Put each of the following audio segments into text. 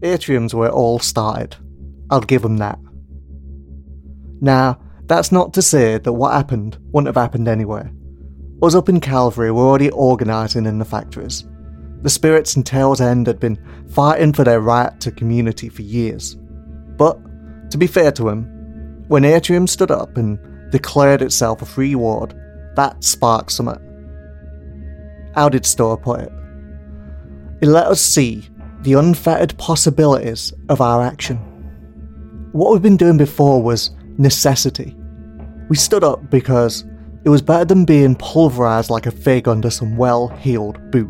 Atrium's where it all started. I'll give them that. Now, that's not to say that what happened wouldn't have happened anywhere. Us up in Calvary were already organising in the factories. The spirits in Tail's End had been fighting for their right to community for years. But, to be fair to him, when Atrium stood up and declared itself a free ward, that sparked something. How did Stoa put it? It let us see the unfettered possibilities of our action. What we've been doing before was necessity. We stood up because it was better than being pulverised like a fig under some well-heeled boot.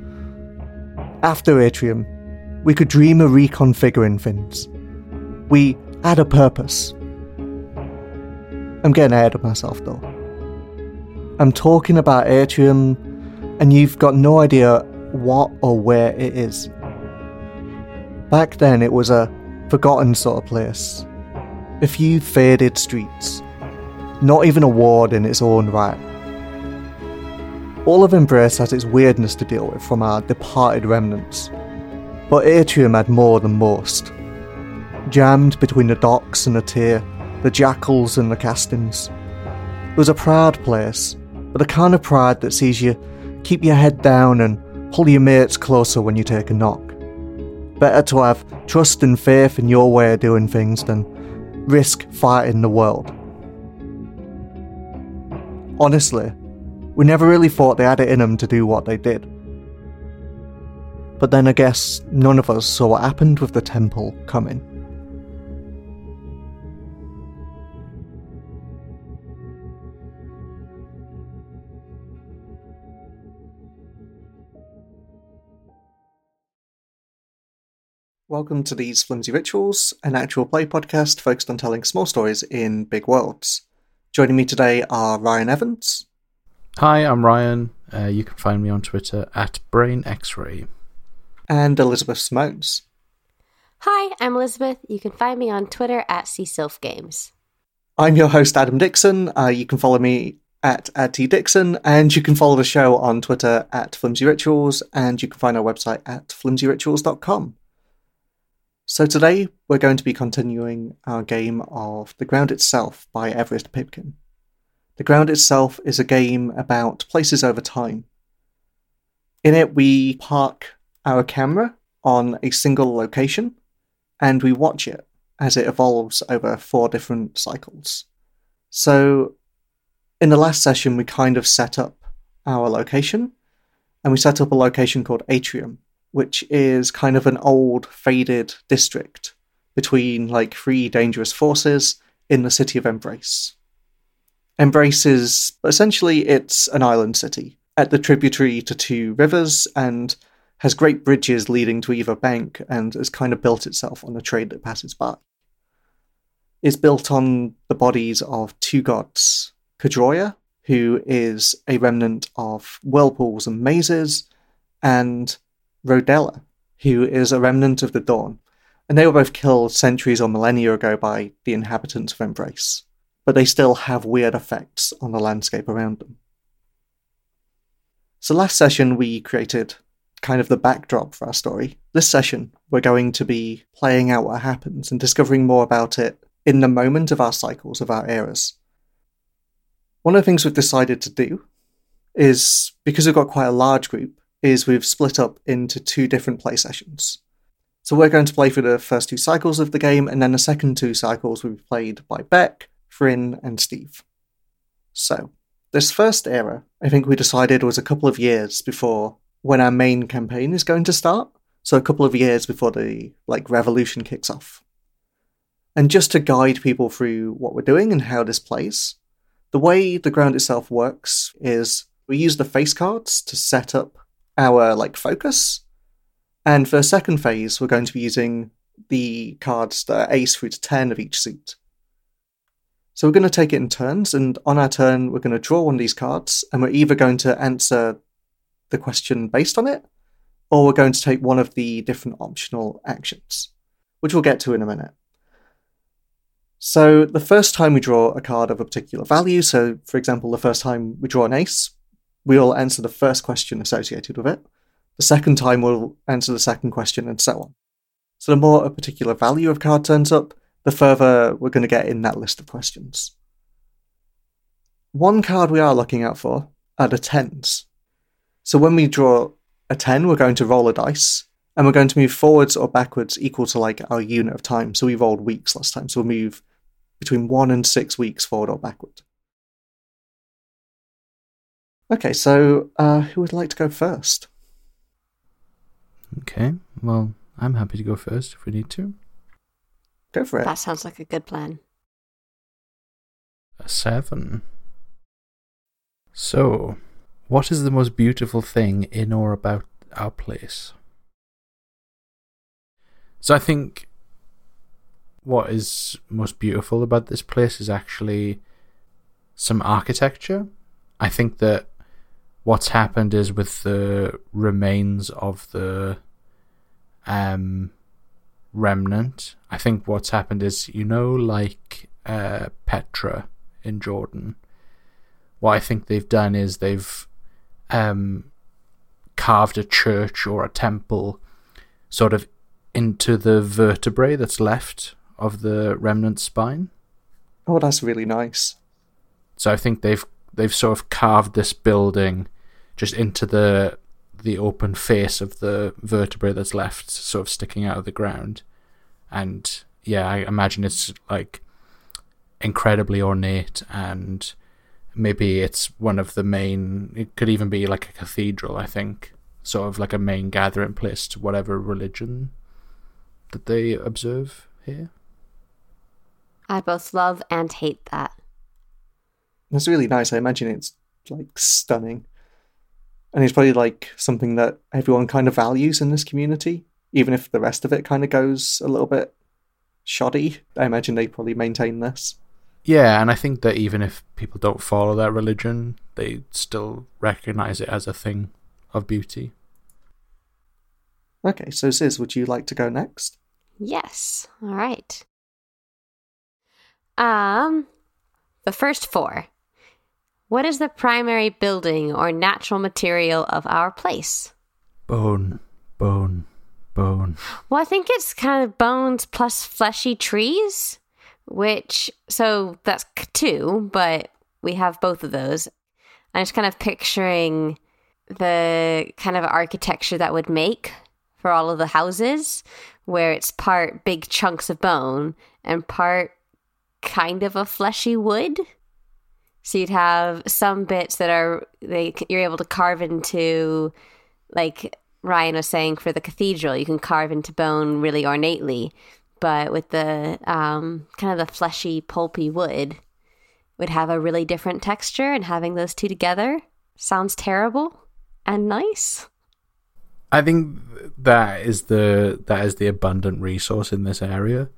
After Atrium, we could dream of reconfiguring things. We had a purpose. I'm getting ahead of myself though. I'm talking about Atrium, and you've got no idea what or where it is. Back then it was a forgotten sort of place. A few faded streets. Not even a ward in its own right. All of Embrace has its weirdness to deal with from our departed remnants. But Atrium had more than most. Jammed between the docks and the tier, the jackals and the castings. It was a proud place, but the kind of pride that sees you keep your head down and pull your mates closer when you take a knock. Better to have trust and faith in your way of doing things than risk fighting the world. Honestly, we never really thought they had it in them to do what they did. But then I guess none of us saw what happened with the temple coming. Welcome to These Flimsy Rituals, an actual play podcast focused on telling small stories in big worlds. Joining me today are Ryan Evans. Hi, I'm Ryan. You can find me on Twitter at BrainXray. And Elizabeth Simones. Hi, I'm Elizabeth. You can find me on Twitter at CSilfGames. I'm your host, Adam Dixon. You can follow me at @TDixon, and you can follow the show on Twitter at Flimsy Rituals, and you can find our website at flimsyrituals.com. So today, we're going to be continuing our game of The Ground Itself by Everest Pipkin. The Ground Itself is a game about places over time. In it, we park our camera on a single location, and we watch it as it evolves over 4 different cycles. So, in the last session, we kind of set up our location, and we set up a location called Atrium, which is kind of an old, faded district between, 3 dangerous forces in the city of Embrace. Embrace is, essentially, it's an island city at the tributary to 2 rivers and has great bridges leading to either bank and has kind of built itself on the trade that passes by. It's built on the bodies of 2 gods, Kadroya, who is a remnant of whirlpools and mazes, and Rodella, who is a remnant of the Dawn, and they were both killed centuries or millennia ago by the inhabitants of Embrace, but they still have weird effects on the landscape around them. So last session we created kind of the backdrop for our story. This session we're going to be playing out what happens and discovering more about it in the moment of our cycles, of our eras. One of the things we've decided to do is, because we've got quite a large group, is we've split up into 2 different play sessions. So we're going to play through the first 2 cycles of the game, and then the second 2 cycles will be played by Beck, Fryn, and Steve. So, this first era, I think we decided was a couple of years before when our main campaign is going to start. So a couple of years before the, revolution kicks off. And just to guide people through what we're doing and how this plays, the way The Ground Itself works is we use the face cards to set up our focus, and for the second phase we're going to be using the cards that are ace through to 10 of each suit. So we're going to take it in turns, and on our turn we're going to draw one of these cards, and we're either going to answer the question based on it, or we're going to take one of the different optional actions, which we'll get to in a minute. So the first time we draw a card of a particular value, so for example the first time we draw an ace, we'll answer the first question associated with it. The second time we'll answer the second question, and so on. So the more a particular value of card turns up, the further we're going to get in that list of questions. One card we are looking out for are the 10s. So when we draw a 10, we're going to roll a dice, and we're going to move forwards or backwards equal to like our unit of time. So we rolled weeks last time, so we'll move between 1 and 6 weeks forward or backward. Okay, so who would like to go first? Okay, well, I'm happy to go first if we need to. Go for it. That sounds like a good plan. A 7. So, what is the most beautiful thing in or about our place? So I think what is most beautiful about this place is actually some architecture. I think that what's happened is with the remains of the remnant, I think what's happened is, like Petra in Jordan, what I think they've done is they've carved a church or a temple sort of into the vertebrae that's left of the remnant spine. Oh, that's really nice. So I think they've sort of carved this building just into the open face of the vertebrae that's left, sort of sticking out of the ground. And yeah, I imagine it's like incredibly ornate, and maybe it's one of the main, it could even be like a cathedral, I think, sort of like a main gathering place to whatever religion that they observe here. I both love and hate that. It's really nice. I imagine it's like stunning. And it's probably like something that everyone kind of values in this community, even if the rest of it kind of goes a little bit shoddy. I imagine they probably maintain this. Yeah, and I think that even if people don't follow that religion, they still recognize it as a thing of beauty. Okay, so Sis, would you like to go next? Yes. All right. The first 4. What is the primary building or natural material of our place? Bone. Well, I think it's kind of bones plus fleshy trees, so that's 2, but we have both of those. I'm just kind of picturing the kind of architecture that would make for all of the houses, where it's part big chunks of bone and part kind of a fleshy wood. So you'd have some bits that you're able to carve into, like Ryan was saying, for the cathedral, you can carve into bone really ornately, but with the kind of the fleshy, pulpy wood, would have a really different texture, and having those two together sounds terrible and nice. I think that is the abundant resource in this area,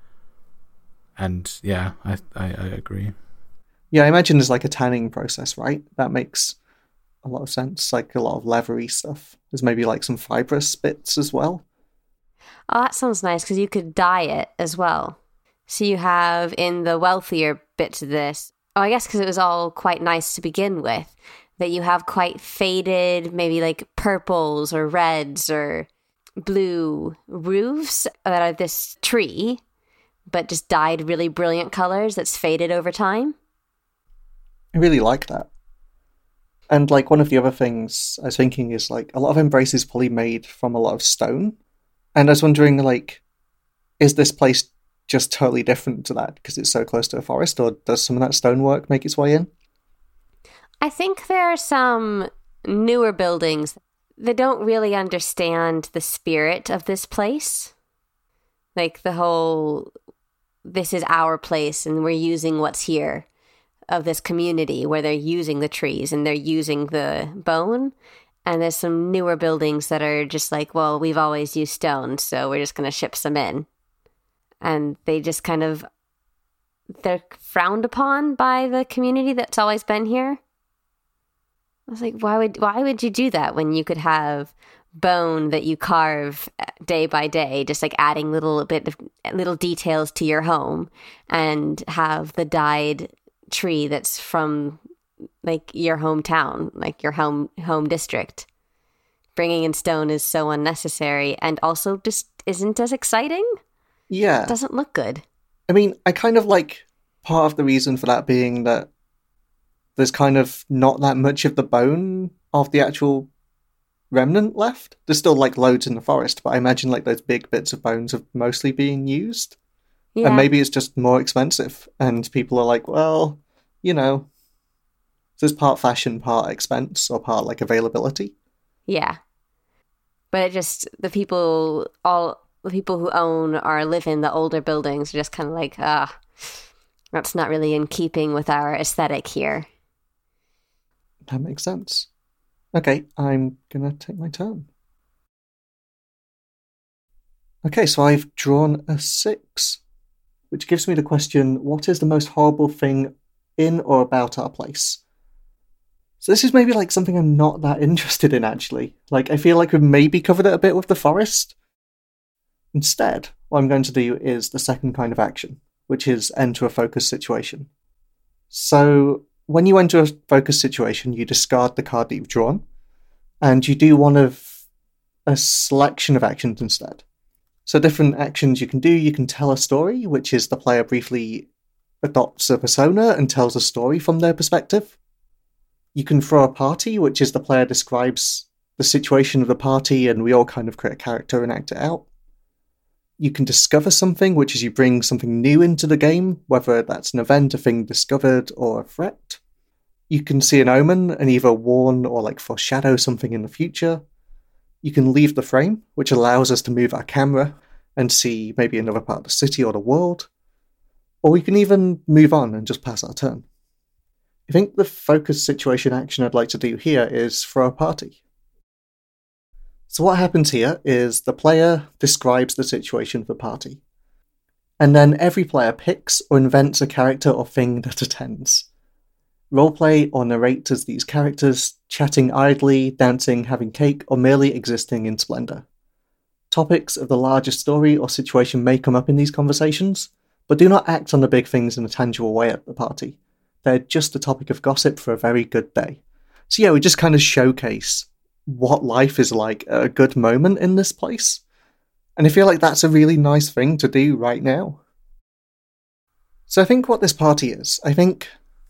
and yeah, I agree. Yeah, I imagine there's like a tanning process, right? That makes a lot of sense. Like a lot of leathery stuff. There's maybe like some fibrous bits as well. Oh, that sounds nice, because you could dye it as well. So you have in the wealthier bits of this, I guess because it was all quite nice to begin with, that you have quite faded, maybe like purples or reds or blue roofs that are this tree, but just dyed really brilliant colors that's faded over time. I really like that. And like one of the other things I was thinking is like a lot of Embrace is probably made from a lot of stone. And I was wondering, like, is this place just totally different to that because it's so close to a forest, or does some of that stonework make its way in? I think there are some newer buildings that don't really understand the spirit of this place. Like the whole, this is our place and we're using what's here of this community, where they're using the trees and they're using the bone. And there's some newer buildings that are just like, well, we've always used stone, so we're just going to ship some in. And they just kind of, they're frowned upon by the community that's always been here. I was like, why would you do that when you could have bone that you carve day by day, just like adding little details to your home, and have the dyed tree that's from like your hometown, like your home district, bringing in stone is so unnecessary and also just isn't as exciting. Yeah. It doesn't look good. I mean, I kind of like part of the reason for that being that there's kind of not that much of the bone of the actual remnant left. There's still like loads in the forest, but I imagine like those big bits of bones are mostly being used. Yeah. And maybe it's just more expensive, and people are like, well, you know, there's part fashion, part expense, or part like availability. Yeah. But it just, all the people who own or live in the older buildings are just kind of like, that's not really in keeping with our aesthetic here. That makes sense. Okay, I'm gonna take my turn. Okay, so I've drawn a 6, which gives me the question, what is the most horrible thing in or about our place? So this is maybe like something I'm not that interested in, actually. Like, I feel like we've maybe covered it a bit with the forest. Instead, what I'm going to do is the second kind of action, which is enter a focus situation. So, when you enter a focus situation, you discard the card that you've drawn, and you do one of a selection of actions instead. So different actions you can tell a story, which is the player briefly adopts a persona and tells a story from their perspective. You can throw a party, which is the player describes the situation of the party and we all kind of create a character and act it out. You can discover something, which is you bring something new into the game, whether that's an event, a thing discovered, or a threat. You can see an omen and either warn or like foreshadow something in the future. You can leave the frame, which allows us to move our camera and see maybe another part of the city or the world. Or we can even move on and just pass our turn. I think the focus situation action I'd like to do here is throw a party. So what happens here is the player describes the situation of the party. And then every player picks or invents a character or thing that attends. Roleplay or narrate as these characters, chatting idly, dancing, having cake, or merely existing in splendour. Topics of the larger story or situation may come up in these conversations, but do not act on the big things in a tangible way at the party. They're just a topic of gossip for a very good day. So yeah, we just kind of showcase what life is like at a good moment in this place. And I feel like that's a really nice thing to do right now. So I think what this party is, I think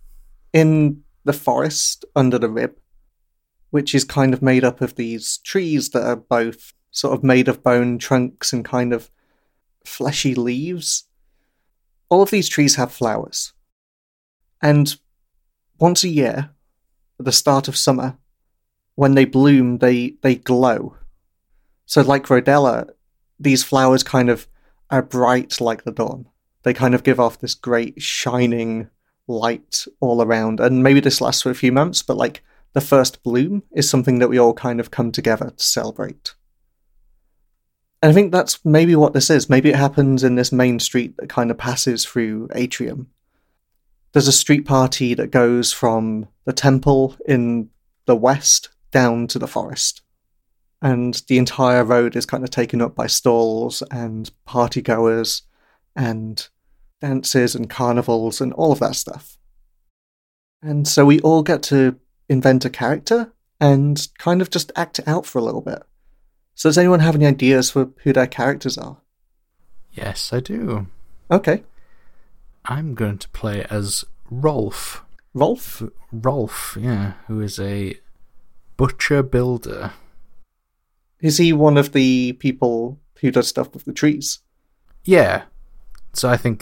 in the forest under the rib, which is kind of made up of these trees that are both sort of made of bone trunks and kind of fleshy leaves, all of these trees have flowers. And once a year, at the start of summer, when they bloom, they glow. So like Rodella, these flowers kind of are bright like the dawn. They kind of give off this great shining light all around. And maybe this lasts for a few months, but like the first bloom is something that we all kind of come together to celebrate. And I think that's maybe what this is. Maybe it happens in this main street that kind of passes through Atrium. There's a street party that goes from the temple in the west down to the forest. And the entire road is kind of taken up by stalls and partygoers and dances and carnivals and all of that stuff. And so we all get to invent a character and kind of just act it out for a little bit. So does anyone have any ideas for who their characters are? Yes, I do. Okay. I'm going to play as Rolf. Rolf? Rolf, yeah, who is a butcher builder. Is he one of the people who does stuff with the trees? Yeah. So I think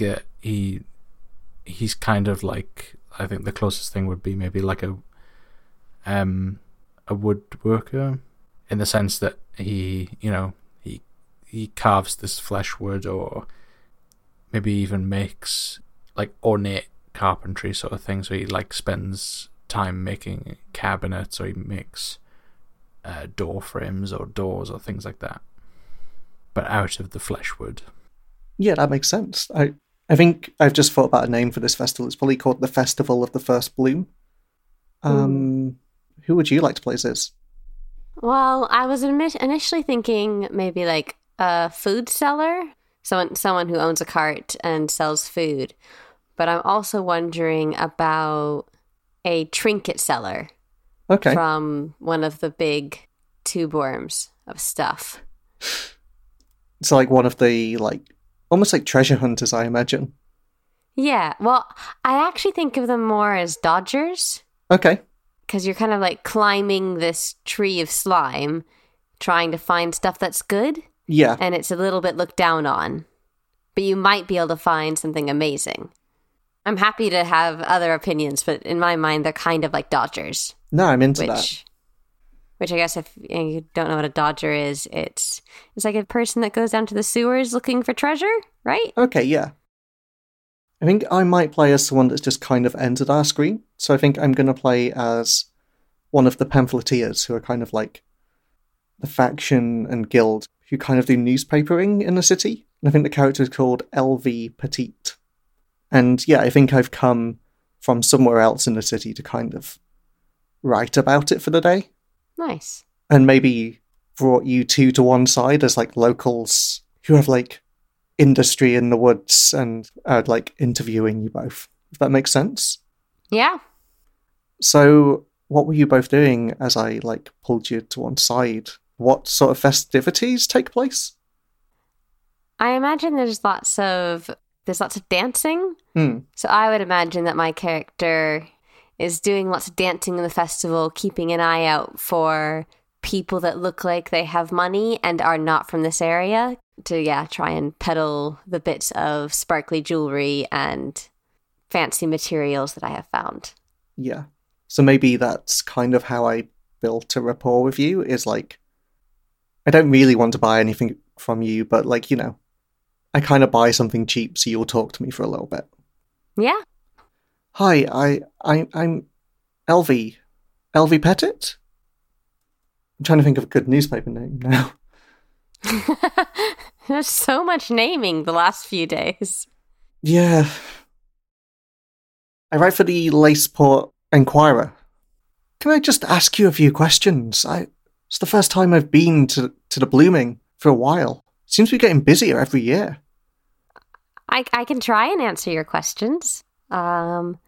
he's kind of like, I think the closest thing would be maybe like a woodworker, in the sense that he carves this flesh wood, or maybe even makes like ornate carpentry sort of thing. So he like spends time making cabinets, or he makes door frames or doors or things like that, but out of the flesh wood. Yeah, that makes sense. I think I've just thought about a name for this festival. It's probably called the Festival of the First Bloom. Who would you like to play as this? Well, I was initially thinking maybe like a food seller, someone who owns a cart and sells food. But I'm also wondering about a trinket seller. Okay. From one of the big tube worms of stuff. It's like one of the, like, almost like treasure hunters, I imagine. Yeah, well, I actually think of them more as dodgers. Okay. Because you're kind of like climbing this tree of slime, trying to find stuff that's good. Yeah. And it's a little bit looked down on. But you might be able to find something amazing. I'm happy to have other opinions, but in my mind, they're kind of like dodgers. No, I'm into that. Which I guess if you don't know what a dodger is, it's like a person that goes down to the sewers looking for treasure, right? Okay, yeah. I think I might play as someone that's just kind of entered our screen. So I think I'm going to play as one of the pamphleteers who are kind of like the faction and guild who kind of do newspapering in the city. And I think the character is called LV Petite. And yeah, I think I've come from somewhere else in the city to kind of write about it for the day. Nice. And maybe brought you two to one side as like locals who have like industry in the woods and like interviewing you both. If that makes sense? Yeah. So what were you both doing as I like pulled you to one side? What sort of festivities take place? I imagine there's lots of dancing. So I would imagine that my character is doing lots of dancing in the festival, keeping an eye out for people that look like they have money and are not from this area to, try and peddle the bits of sparkly jewelry and fancy materials that I have found. Yeah. So maybe that's kind of how I built a rapport with you, is like, I don't really want to buy anything from you, but like, you know, I kind of buy something cheap so you'll talk to me for a little bit. Yeah. Hi, I'm LV Pettit? I'm trying to think of a good newspaper name now. There's so much naming the last few days. Yeah. I write for the Laceport Enquirer. Can I just ask you a few questions? It's the first time I've been to the Blooming for a while. Seems to be getting busier every year. I can try and answer your questions. We've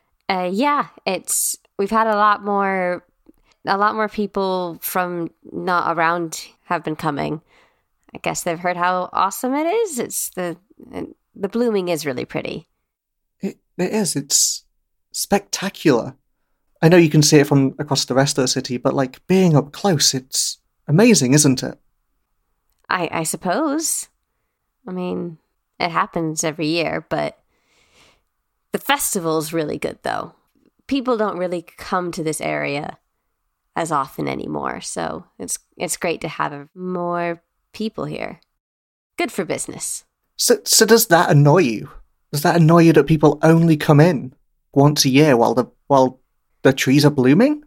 had a lot more people from not around have been coming. I guess they've heard how awesome it is. It's the Blooming is really pretty. It is. It's spectacular. I know you can see it from across the rest of the city, but like being up close, it's amazing, isn't it? I suppose. I mean, it happens every year, but the festival's really good, though. People don't really come to this area as often anymore, so it's great to have more people here. Good for business. So does that annoy you? Does that annoy you that people only come in once a year while the trees are blooming?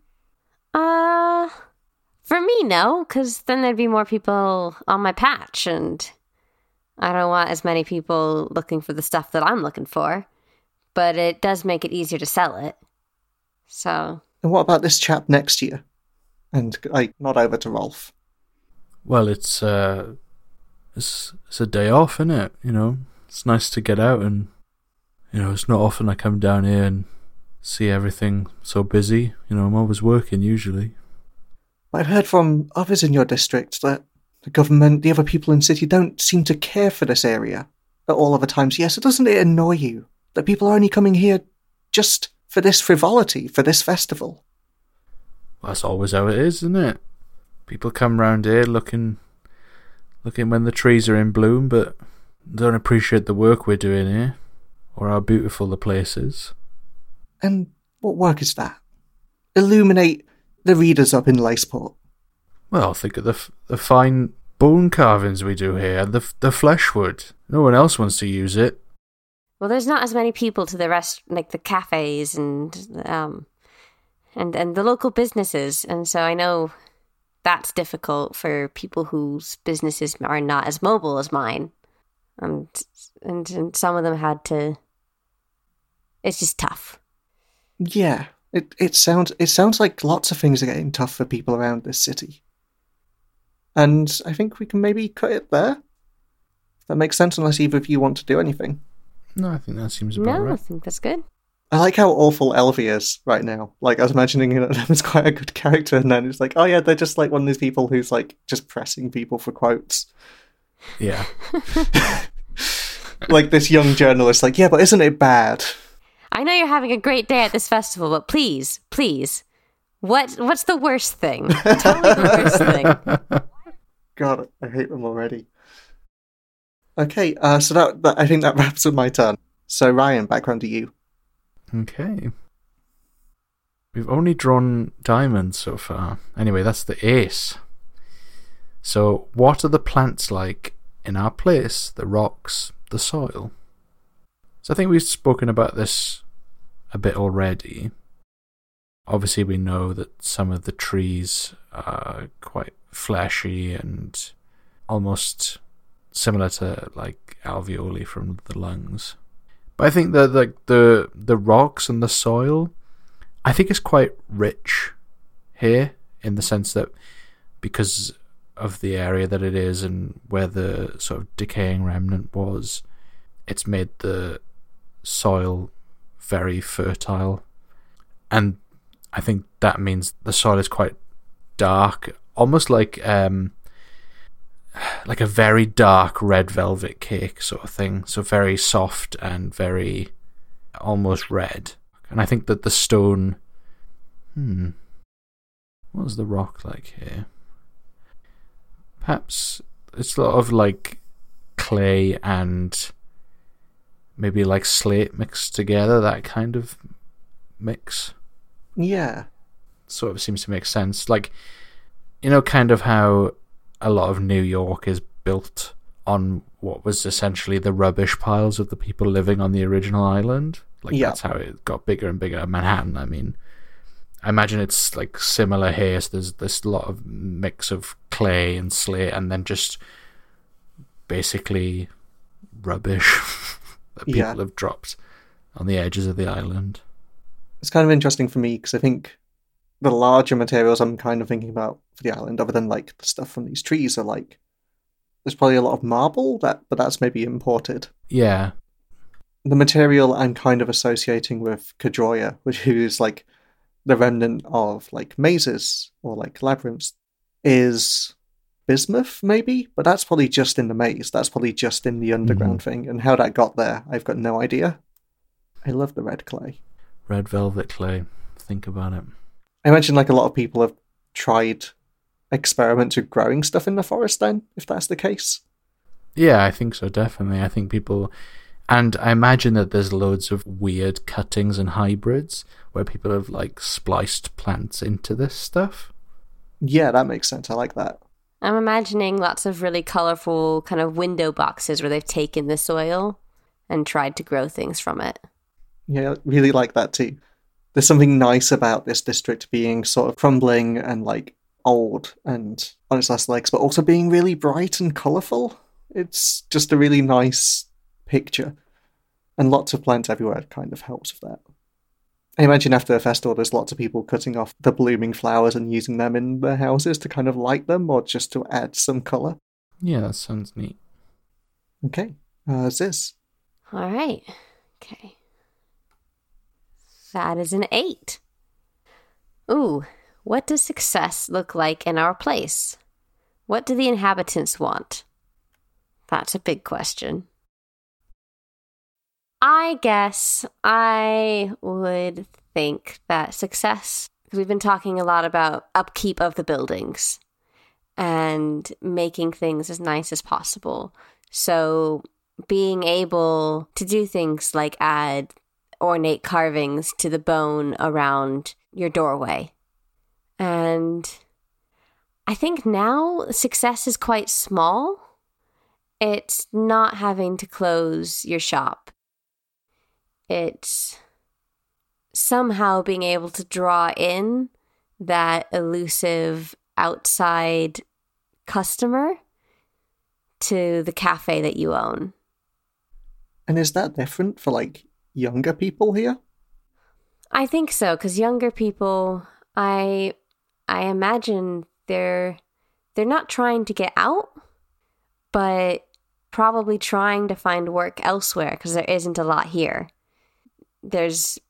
For me, no, because then there'd be more people on my patch, and I don't want as many people looking for the stuff that I'm looking for. But it does make it easier to sell it. So. And what about this chap next to you? And I nod over to Rolf. Well, it's a day off, isn't it? You know, it's nice to get out, and you know, it's not often I come down here and see everything so busy. You know, I'm always working usually. I've heard from others in your district that the government, the other people in the city, don't seem to care for this area at all other times. Yes, so doesn't it annoy you that people are only coming here just for this frivolity, for this festival? Well, that's always how it is, isn't it? People come round here looking when the trees are in bloom, but don't appreciate the work we're doing here, or how beautiful the place is. And what work is that? Illuminate the readers up in Laceport. Well, think of the fine bone carvings we do here, and the flesh wood. No one else wants to use it. Well, there's not as many people to the rest, like the cafes and the local businesses, and so I know that's difficult for people whose businesses are not as mobile as mine, and some of them had to. It's just tough. Yeah, it sounds like lots of things are getting tough for people around this city, and I think we can maybe cut it there. If that makes sense, unless either of you want to do anything. No, I think that seems about right. I think that's good. I like how awful Elvie is right now. Like, I was imagining him as quite a good character, and then it's like, oh yeah, they're just like one of these people who's like just pressing people for quotes. Yeah. Like this young journalist, like, yeah, but isn't it bad? I know you're having a great day at this festival, but please, what's the worst thing? Tell me the worst thing. God, I hate them already. Okay, so that I think that wraps up my turn. So Ryan, back round to you. Okay. We've only drawn diamonds so far. Anyway, that's the ace. So, what are the plants like in our place? The rocks, the soil? So I think we've spoken about this a bit already. Obviously, we know that some of the trees are quite fleshy and almost similar to like alveoli from the lungs. But I think that the rocks and the soil, I think it's quite rich here in the sense that because of the area that it is and where the sort of decaying remnant was, it's made the soil very fertile. And I think that means the soil is quite dark, almost like a very dark red velvet cake sort of thing. So very soft and very almost red. And I think that the stone... what is the rock like here? Perhaps it's a lot of like clay and maybe like slate mixed together, that kind of mix. Yeah. Sort of seems to make sense. Like, you know, kind of how a lot of New York is built on what was essentially the rubbish piles of the people living on the original island. Like, that's how it got bigger and bigger. Manhattan, I mean. I imagine it's like similar here. So there's this lot of mix of clay and slate and then just basically rubbish that people have dropped on the edges of the island. It's kind of interesting for me because I think the larger materials I'm kind of thinking about for the island, other than like the stuff from these trees, are like there's probably a lot of marble, but that's maybe imported. Yeah. The material I'm kind of associating with Kedroia, which is like the remnant of like mazes or like labyrinths, is bismuth maybe, but that's probably just in the maze. That's probably just in the underground thing, and how that got there, I've got no idea. I love the red clay. Red velvet clay. Think about it. I imagine like a lot of people have tried experiments with growing stuff in the forest then, if that's the case. Yeah, I think so, definitely. I think people... And I imagine that there's loads of weird cuttings and hybrids where people have like spliced plants into this stuff. Yeah, that makes sense. I like that. I'm imagining lots of really colorful kind of window boxes where they've taken the soil and tried to grow things from it. Yeah, I really like that too. There's something nice about this district being sort of crumbling and like old and on its last legs, but also being really bright and colourful. It's just a really nice picture. And lots of plants everywhere kind of helps with that. I imagine after a festival there's lots of people cutting off the blooming flowers and using them in their houses to kind of light them or just to add some colour. Yeah, that sounds neat. Okay, Ziz. All right. Okay. That is an 8. Ooh, what does success look like in our place? What do the inhabitants want? That's a big question. I guess I would think that success, because we've been talking a lot about upkeep of the buildings and making things as nice as possible. So being able to do things like add ornate carvings to the bone around your doorway. And I think now success is quite small. It's not having to close your shop. It's somehow being able to draw in that elusive outside customer to the cafe that you own. And is that different for like younger people here? I think so, because younger people, I imagine they're not trying to get out, but probably trying to find work elsewhere because there isn't a lot here. There's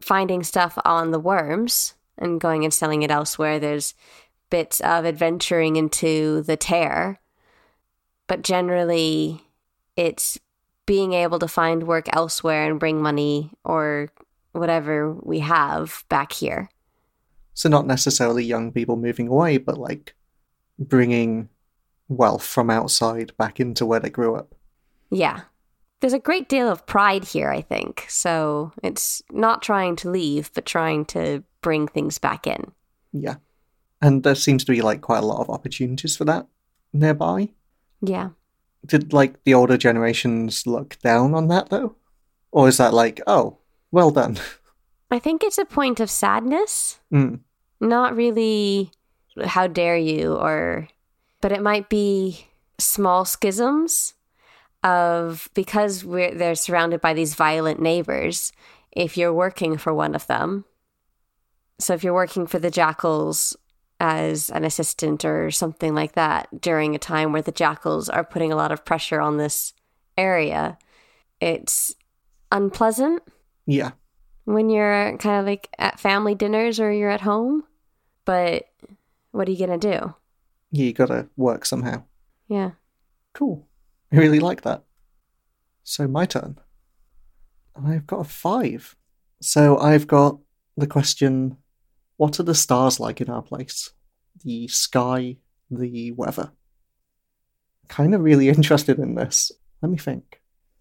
finding stuff on the worms and going and selling it elsewhere. There's bits of adventuring into the tear. But generally, it's being able to find work elsewhere and bring money or whatever we have back here. So not necessarily young people moving away, but like bringing wealth from outside back into where they grew up. Yeah. There's a great deal of pride here, I think. So it's not trying to leave, but trying to bring things back in. Yeah. And there seems to be like quite a lot of opportunities for that nearby. Yeah. Did like the older generations look down on that though? Or is that like, oh, well done? I think it's a point of sadness. Mm. Not really, how dare you, but it might be small schisms of, because they're surrounded by these violent neighbors, if you're working for one of them. So if you're working for the Jackals as an assistant or something like that during a time where the Jackals are putting a lot of pressure on this area, it's unpleasant. Yeah. When you're kind of like at family dinners or you're at home. But what are you going to do? Yeah, you gotta work somehow. Yeah. Cool. I really like that. So my turn. I've got a 5. So I've got the question, what are the stars like in our place? The sky, the weather. Kind of really interested in this. Let me think.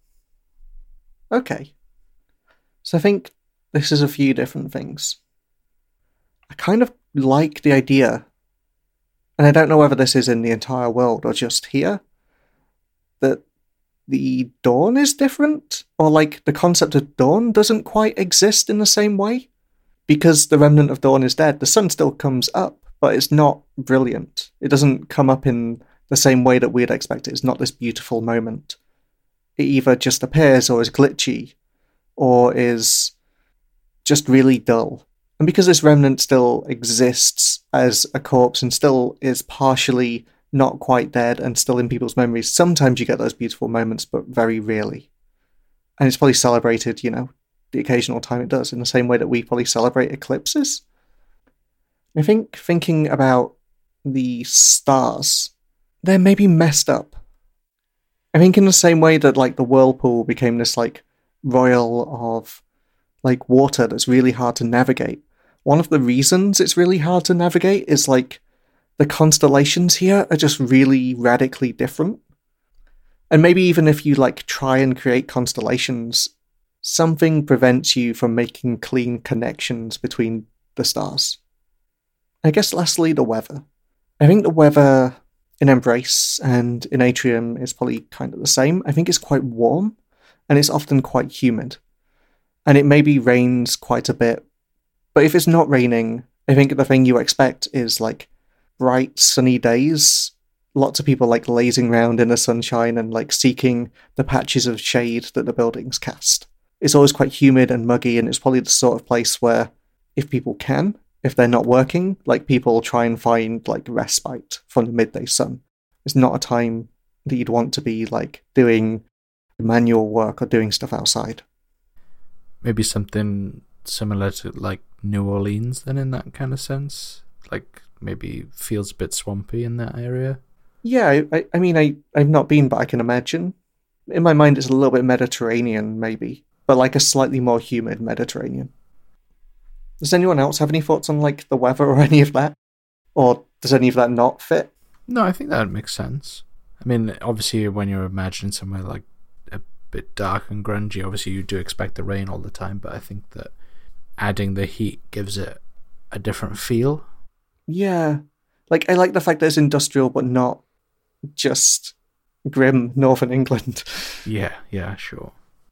Okay. So I think this is a few different things. I kind of like the idea, and I don't know whether this is in the entire world or just here, that the dawn is different, or like the concept of dawn doesn't quite exist in the same way. Because the remnant of dawn is dead, the sun still comes up, but it's not brilliant. It doesn't come up in the same way that we'd expect it. It's not this beautiful moment. It either just appears or is glitchy, or is just really dull. And because this remnant still exists as a corpse and still is partially not quite dead and still in people's memories, sometimes you get those beautiful moments, but very rarely. And it's probably celebrated, the occasional time it does, in the same way that we probably celebrate eclipses. I think thinking about the stars, they're maybe messed up. I think in the same way that like the whirlpool became this like royal of like water that's really hard to navigate. One of the reasons it's really hard to navigate is like the constellations here are just really radically different. And maybe even if you like try and create constellations, something prevents you from making clean connections between the stars. I guess lastly, the weather. I think the weather in Embrace and in Atrium is probably kind of the same. I think it's quite warm and it's often quite humid. And it maybe rains quite a bit. But if it's not raining, I think the thing you expect is like bright, sunny days. Lots of people like lazing around in the sunshine and like seeking the patches of shade that the buildings cast. It's always quite humid and muggy, and it's probably the sort of place where, if people can, if they're not working, like people try and find like respite from the midday sun. It's not a time that you'd want to be like doing manual work or doing stuff outside. Maybe something similar to like New Orleans then in that kind of sense? Like maybe feels a bit swampy in that area? Yeah, I mean, I've not been, but I can imagine. In my mind, it's a little bit Mediterranean, maybe, but like a slightly more humid Mediterranean. Does anyone else have any thoughts on like the weather or any of that? Or does any of that not fit? No, I think that makes sense. I mean, obviously when you're imagining somewhere like a bit dark and grungy, obviously you do expect the rain all the time, but I think that adding the heat gives it a different feel. Yeah. Like, I like the fact that it's industrial, but not just grim northern England. Yeah, sure.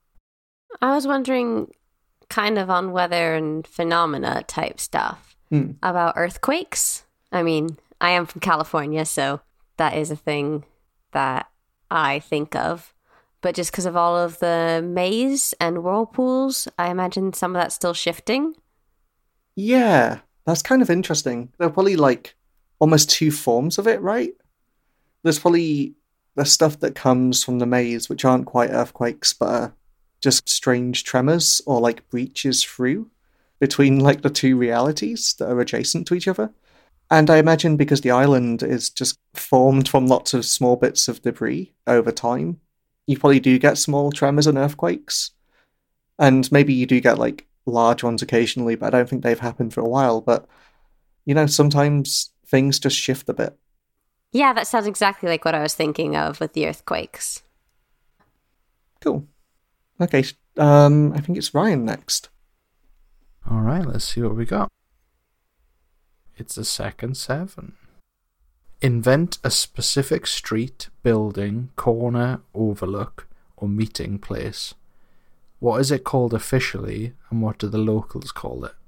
I was wondering kind of on weather and phenomena type stuff about earthquakes. I mean, I am from California, so that is a thing that I think of. But just because of all of the maze and whirlpools, I imagine some of that's still shifting. Yeah, that's kind of interesting. There are probably like almost two forms of it, right? There's probably the stuff that comes from the maze, which aren't quite earthquakes, but are just strange tremors or like breaches through. between like the two realities that are adjacent to each other. And I imagine because the island is just formed from lots of small bits of debris over time, you probably do get small tremors and earthquakes. And maybe you do get like large ones occasionally, but I don't think they've happened for a while. But, you know, sometimes things just shift a bit. Yeah, that sounds exactly like what I was thinking of with the earthquakes. Cool. Okay, I think it's Ryan next. All right, let's see what we got. It's a second 7. Invent a specific street, building, corner, overlook, or meeting place. What is it called officially, and what do the locals call it?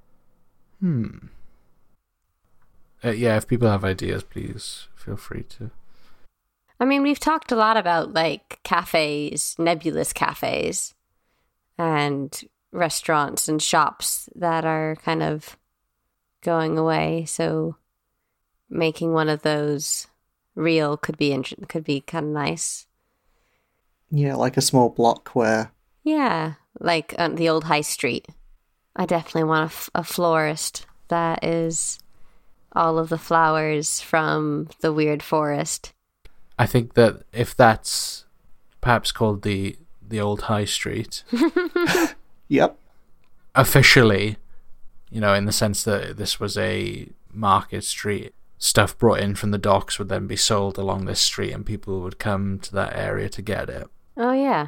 Yeah, if people have ideas, please feel free to. I mean, we've talked a lot about, like, cafes, nebulous cafes, and restaurants and shops that are kind of going away. So making one of those real could be kind of nice. Yeah, like a small block where... Yeah, like the old high street. I definitely want a florist that is all of the flowers from the weird forest. I think that if that's perhaps called the old high street... Yep. Officially, you know, in the sense that this was a market street, stuff brought in from the docks would then be sold along this street and people would come to that area to get it. Oh, yeah.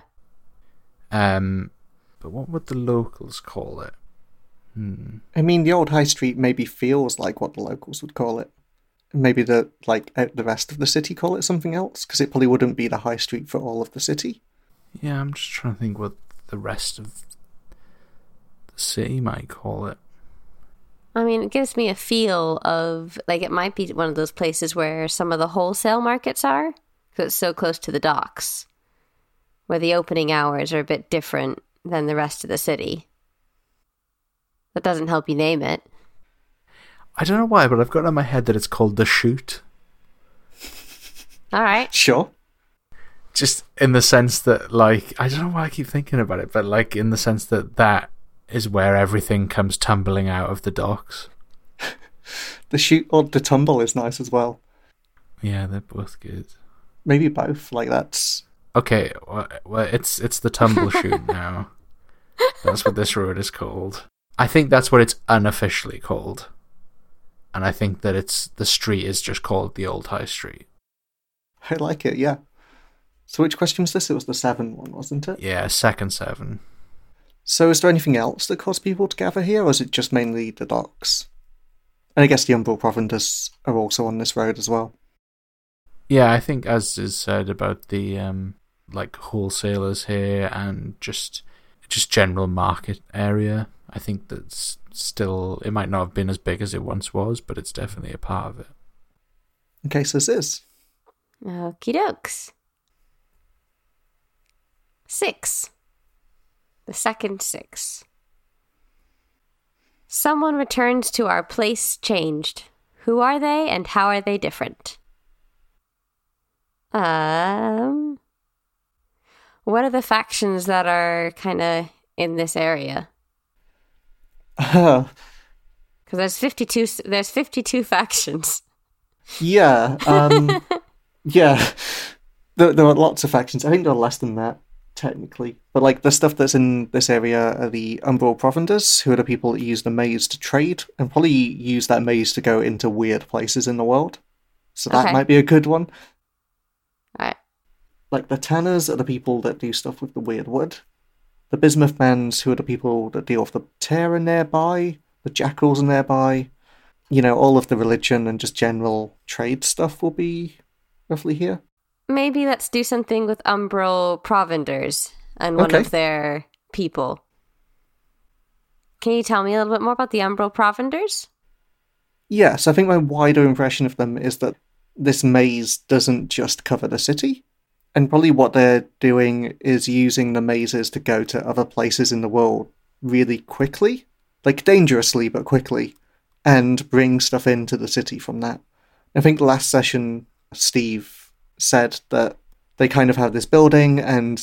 But what would the locals call it? I mean, the old high street maybe feels like what the locals would call it. Maybe the rest of the city call it something else, because it probably wouldn't be the high street for all of the city. Yeah, I'm just trying to think what the rest of the city might call it. I mean, it gives me a feel of, like, it might be one of those places where some of the wholesale markets are, because it's so close to the docks, where the opening hours are a bit different than the rest of the city. That doesn't help you name it. I don't know why, but I've got in my head that it's called The Shoot. All right. Sure. Just in the sense that, like, I don't know why I keep thinking about it, but, like, in the sense that is where everything comes tumbling out of the docks. The Shoot or the Tumble is nice as well. Yeah, they're both good. Maybe both, like that's... Okay, well, it's the Tumble Shoot now. That's what this road is called. I think that's what it's unofficially called. And I think that the street is just called the Old High Street. I like it, yeah. So which question was this? It was the 7 one, wasn't it? Yeah, second 7. So is there anything else that caused people to gather here, or is it just mainly the docks? And I guess the Umbral Provenders are also on this road as well. Yeah, I think as is said about the like wholesalers here and just general market area, I think that's still, it might not have been as big as it once was, but it's definitely a part of it. Okay, so this is. Okie dokes. 6. The second 6. Someone returns to our place changed. Who are they and how are they different? What are the factions that are kind of in this area? Because there's 52 factions. Yeah. Yeah. There are lots of factions. I think there are less than that, technically. But like the stuff that's in this area are the Umbral Provenders, who are the people that use the maze to trade, and probably use that maze to go into weird places in the world. So that might be a good one. Alright. Like the Tanners are the people that do stuff with the weird wood. The Bismuthmans, who are the people that deal with the Terror nearby. The Jackals are nearby. You know, all of the religion and just general trade stuff will be roughly here. Maybe let's do something with Umbral Provenders and one of their people. Can you tell me a little bit more about the Umbral Provenders? Yes, I think my wider impression of them is that this maze doesn't just cover the city. And probably what they're doing is using the mazes to go to other places in the world really quickly. Like, dangerously, but quickly. And bring stuff into the city from that. I think last session, Steve said that they kind of have this building, and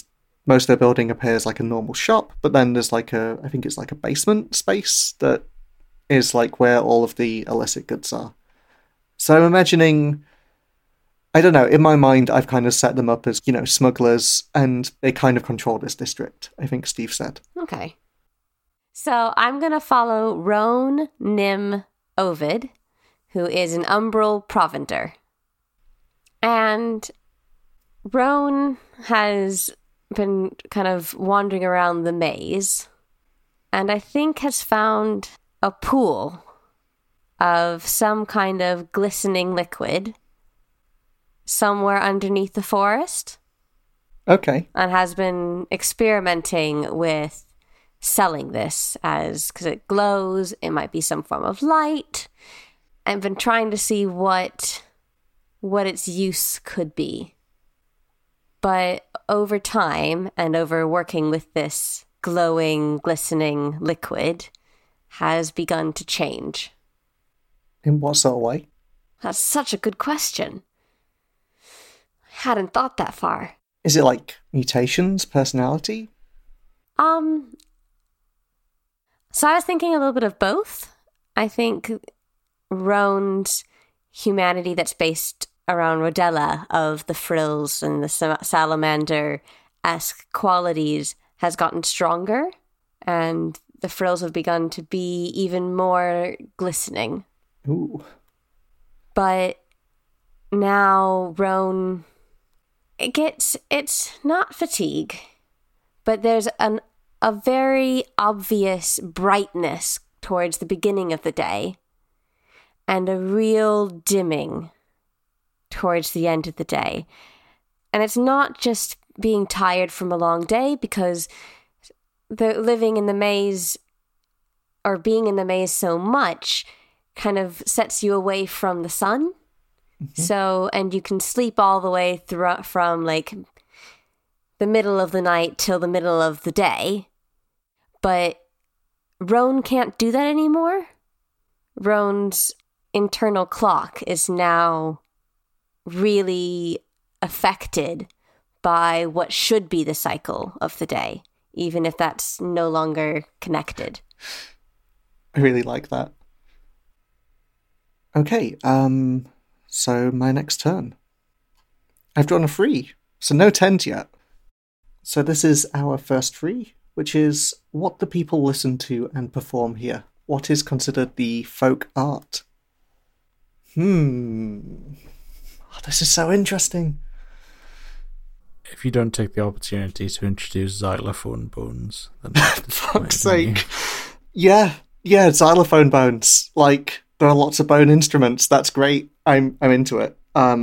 most of their building appears like a normal shop, but then there's like I think it's like a basement space that is like where all of the illicit goods are. So I'm imagining, I don't know, in my mind, I've kind of set them up as, smugglers, and they kind of control this district, I think Steve said. Okay. So I'm going to follow Roan Nim Ovid, who is an umbral provender. And Roan has been kind of wandering around the maze, and I think has found a pool of some kind of glistening liquid somewhere underneath the forest. Okay. And has been experimenting with selling this because it glows, it might be some form of light, and been trying to see what its use could be. But over time, and over working with this glowing, glistening liquid, has begun to change. In what sort of way? That's such a good question. I hadn't thought that far. Is it like mutations, personality? So I was thinking a little bit of both. I think Roan's humanity that's based around Rodella of the frills and the salamander-esque qualities has gotten stronger, and the frills have begun to be even more glistening. Ooh. But now Roan, it's not fatigue, but there's a very obvious brightness towards the beginning of the day, and a real dimming towards the end of the day. And it's not just being tired from a long day, because the living in the maze or being in the maze so much kind of sets you away from the sun. Mm-hmm. So, and you can sleep all the way through from like the middle of the night till the middle of the day. But Roan can't do that anymore. Roan's internal clock is now really affected by what should be the cycle of the day, even if that's no longer connected. I really like that. Okay, so my next turn. I've drawn a 3, so no 10s yet. So this is our first 3, which is what the people listen to and perform here. What is considered the folk art? This is so interesting. If you don't take the opportunity to introduce xylophone bones, then fuck's sake. Yeah, xylophone bones. Like, there are lots of bone instruments. That's great. I'm into it.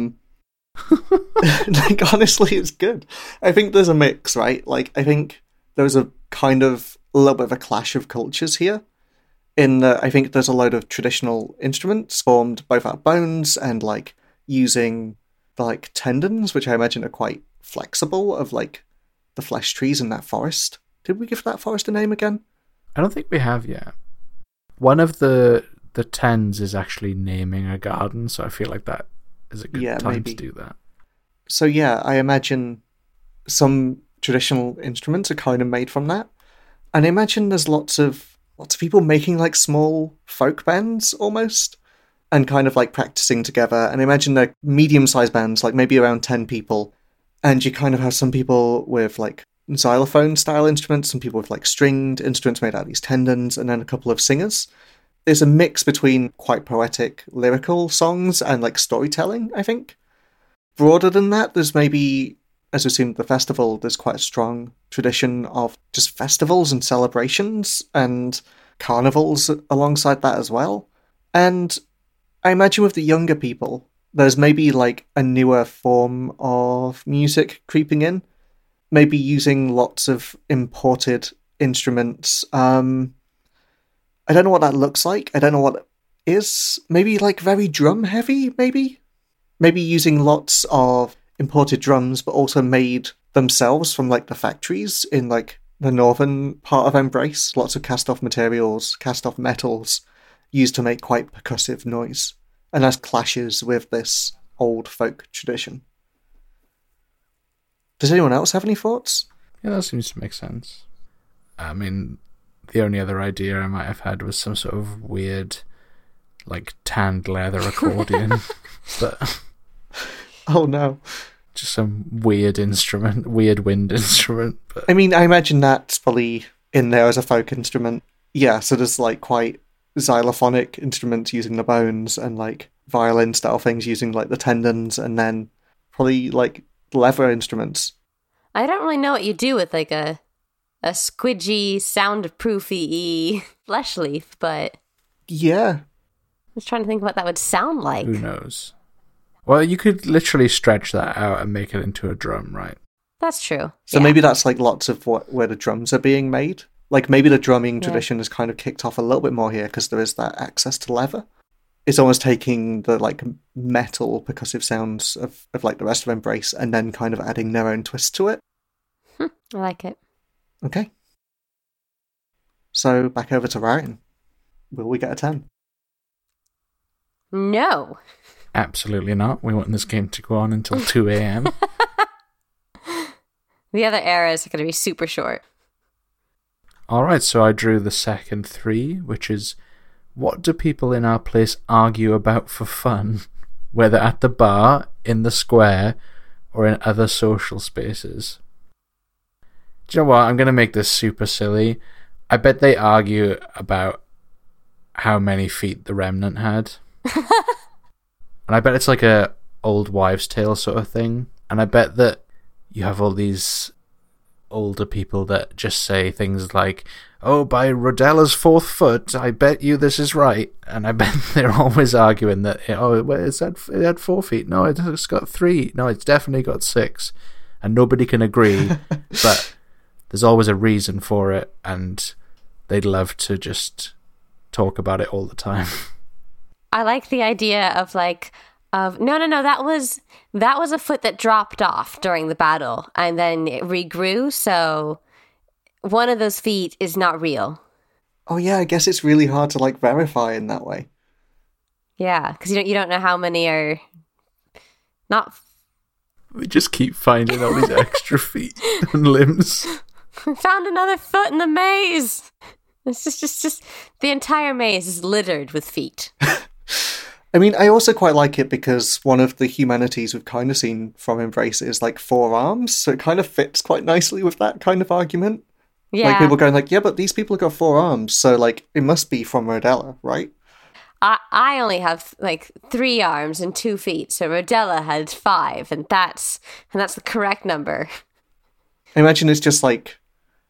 Like, honestly, it's good. I think there's a mix, right? Like, I think there's a kind of a little bit of a clash of cultures here. In that, I think there's a load of traditional instruments formed both out of bones and like using like tendons, which I imagine are quite flexible, of like the flesh trees in that forest. Did we give that forest a name again? I don't think we have yet. One of the 10s is actually naming a garden, so I feel like that is a good time to do that. So yeah, I imagine some traditional instruments are kind of made from that. And I imagine there's lots of people making like small folk bands almost, and kind of like practicing together. And I imagine they're medium-sized bands, like maybe around 10 people. And you kind of have some people with like xylophone-style instruments, some people with like stringed instruments made out of these tendons, and then a couple of singers. There's a mix between quite poetic, lyrical songs and like storytelling, I think. Broader than that, there's maybe, as we've seen at the festival, there's quite a strong tradition of just festivals and celebrations and carnivals alongside that as well. And I imagine with the younger people, there's maybe like a newer form of music creeping in, maybe using lots of imported instruments. I don't know what that looks like. I don't know what it is. Maybe like very drum heavy, maybe? Maybe using lots of imported drums, but also made themselves from like the factories in like the northern part of Embrace. Lots of cast-off materials, cast-off metals used to make quite percussive noise. And that clashes with this old folk tradition. Does anyone else have any thoughts? Yeah, that seems to make sense. I mean, the only other idea I might have had was some sort of weird, like, tanned leather accordion. But Oh no. just some weird instrument, weird wind instrument. But I mean, I imagine that's probably in there as a folk instrument. Yeah, so there's like quite xylophonic instruments using the bones and like violin style things using like the tendons, and then probably like leather instruments. I don't really know what you do with like a squidgy, soundproofy flesh leaf, but Yeah. I was trying to think what that would sound like. who knows? Well, you could literally stretch that out and make it into a drum, right? That's true. So Yeah. maybe that's like lots of where the drums are being made. Like maybe the drumming tradition is kind of kicked off a little bit more here because there is that access to leather. It's almost taking the like metal percussive sounds of like the rest of Embrace and then kind of adding their own twist to it. I like it. Okay. So back over to Ryan. Will we get a 10? No. Absolutely not. We want this game to go on until 2 a.m. The other eras are going to be super short. Alright, so I drew the second 3, which is, what do people in our place argue about for fun, whether at the bar, in the square, or in other social spaces? Do you know what? I'm going to make this super silly. I bet they argue about how many feet the Remnant had. And I bet it's like a old wives' tale sort of thing. And I bet that you have all these older people that just say things like, oh, by Rodella's 4th foot, I bet you this is right. And I bet they're always arguing that, oh, it had 4 feet. No, it's got 3. No, it's definitely got 6. And nobody can agree. But there's always a reason for it. And they'd love to just talk about it all the time. I like the idea of no, that was a foot that dropped off during the battle and then it regrew, so one of those feet is not real. Oh yeah, I guess it's really hard to like verify in that way. Yeah, because you don't know how many are not. We just keep finding all these extra feet and limbs. We found another foot in the maze. It's just the entire maze is littered with feet. I mean, I also quite like it because one of the humanities we've kind of seen from Embrace is like 4 arms, so it kind of fits quite nicely with that kind of argument. Yeah, Like people going like, yeah, but these people have got 4 arms, so like it must be from Rodella, right? I only have like 3 arms and 2 feet, so Rodella had 5, and that's the correct number. I imagine it's just like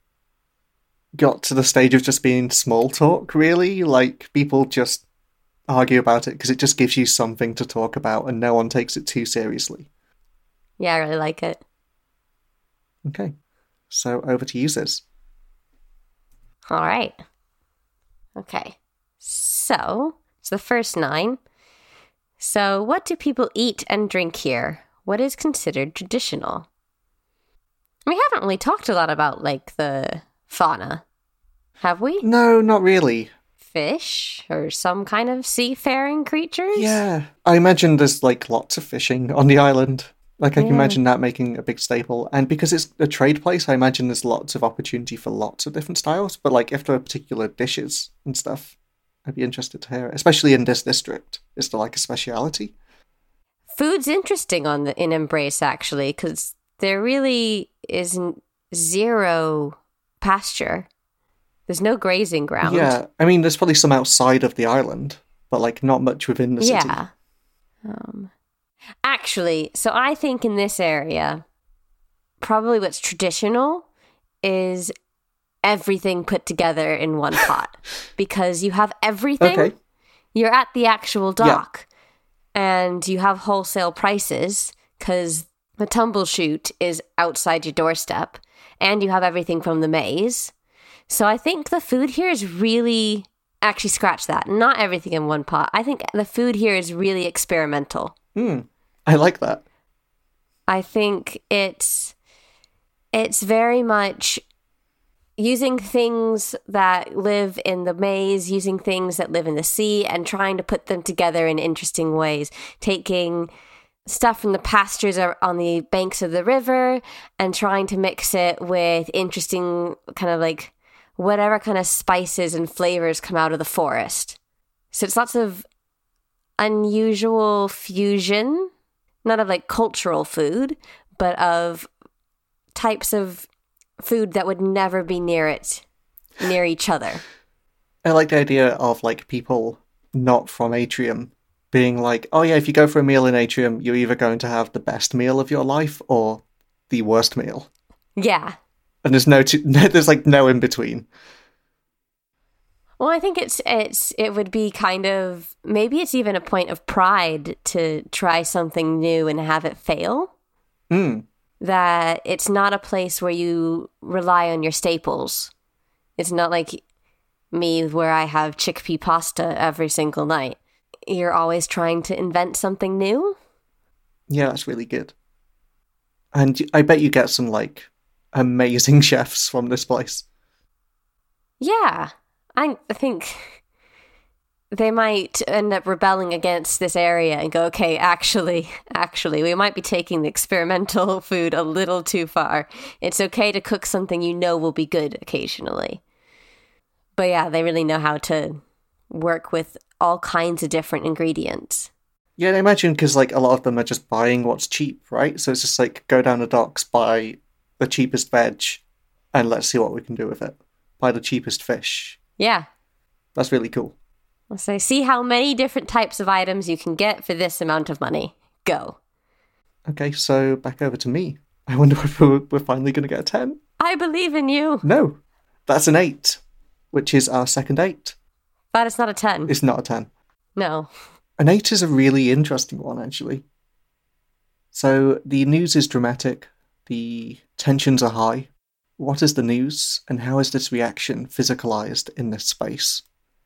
got to the stage of just being small talk, really. Like people just argue about it because it just gives you something to talk about and no one takes it too seriously. Yeah, I really like it. Okay, so over to users. All right. Okay. So, it's the first 9. So, what do people eat and drink here? What is considered traditional? We haven't really talked a lot about, like, the fauna, have we? No, not really. Fish or some kind of seafaring creatures? Yeah, I imagine there's like lots of fishing on the island. Like I can imagine that making a big staple. And because it's a trade place, I imagine there's lots of opportunity for lots of different styles. But like if there are particular dishes and stuff, I'd be interested to hear it. Especially in this district. Is there like a speciality? Food's interesting in Embrace, actually, because there really isn't zero pasture. There's no grazing ground. Yeah, I mean, there's probably some outside of the island, but like not much within the city. Yeah. Actually, so I think in this area, probably what's traditional is everything put together in one pot. Because you have everything. Okay. You're at the actual dock. And you have wholesale prices because the tumbleshoot is outside your doorstep. And you have everything from the maze. So I think the food here is really, actually scratch that, not everything in one pot. I think the food here is really experimental. I like that. I think it's very much using things that live in the maze, using things that live in the sea, and trying to put them together in interesting ways. Taking stuff from the pastures on the banks of the river and trying to mix it with interesting kind of like whatever kind of spices and flavors come out of the forest. So it's lots of unusual fusion, not of like cultural food, but of types of food that would never be near each other. I like the idea of like people not from Atrium being like, oh yeah, if you go for a meal in Atrium, you're either going to have the best meal of your life or the worst meal. Yeah. And there's there's like no in between. Well, I think it would be kind of, maybe it's even a point of pride to try something new and have it fail. That it's not a place where you rely on your staples. It's not like me where I have chickpea pasta every single night. You're always trying to invent something new. Yeah, that's really good. And I bet you get some like amazing chefs from this place. Yeah. I think they might end up rebelling against this area and go, okay, actually, we might be taking the experimental food a little too far. It's okay to cook something you know will be good occasionally. But yeah, they really know how to work with all kinds of different ingredients. Yeah, I imagine because like a lot of them are just buying what's cheap, right? So it's just like go down the docks, buy the cheapest veg, and let's see what we can do with it. Buy the cheapest fish. Yeah. That's really cool. I'll say, see how many different types of items you can get for this amount of money. Go. Okay, so back over to me. I wonder if we're finally going to get a 10. I believe in you. No, that's an 8, which is our second 8. But it's not a 10. It's not a 10. No. An 8 is a really interesting one, actually. So the news is dramatic. The tensions are high. What is the news, and how is this reaction physicalized in this space?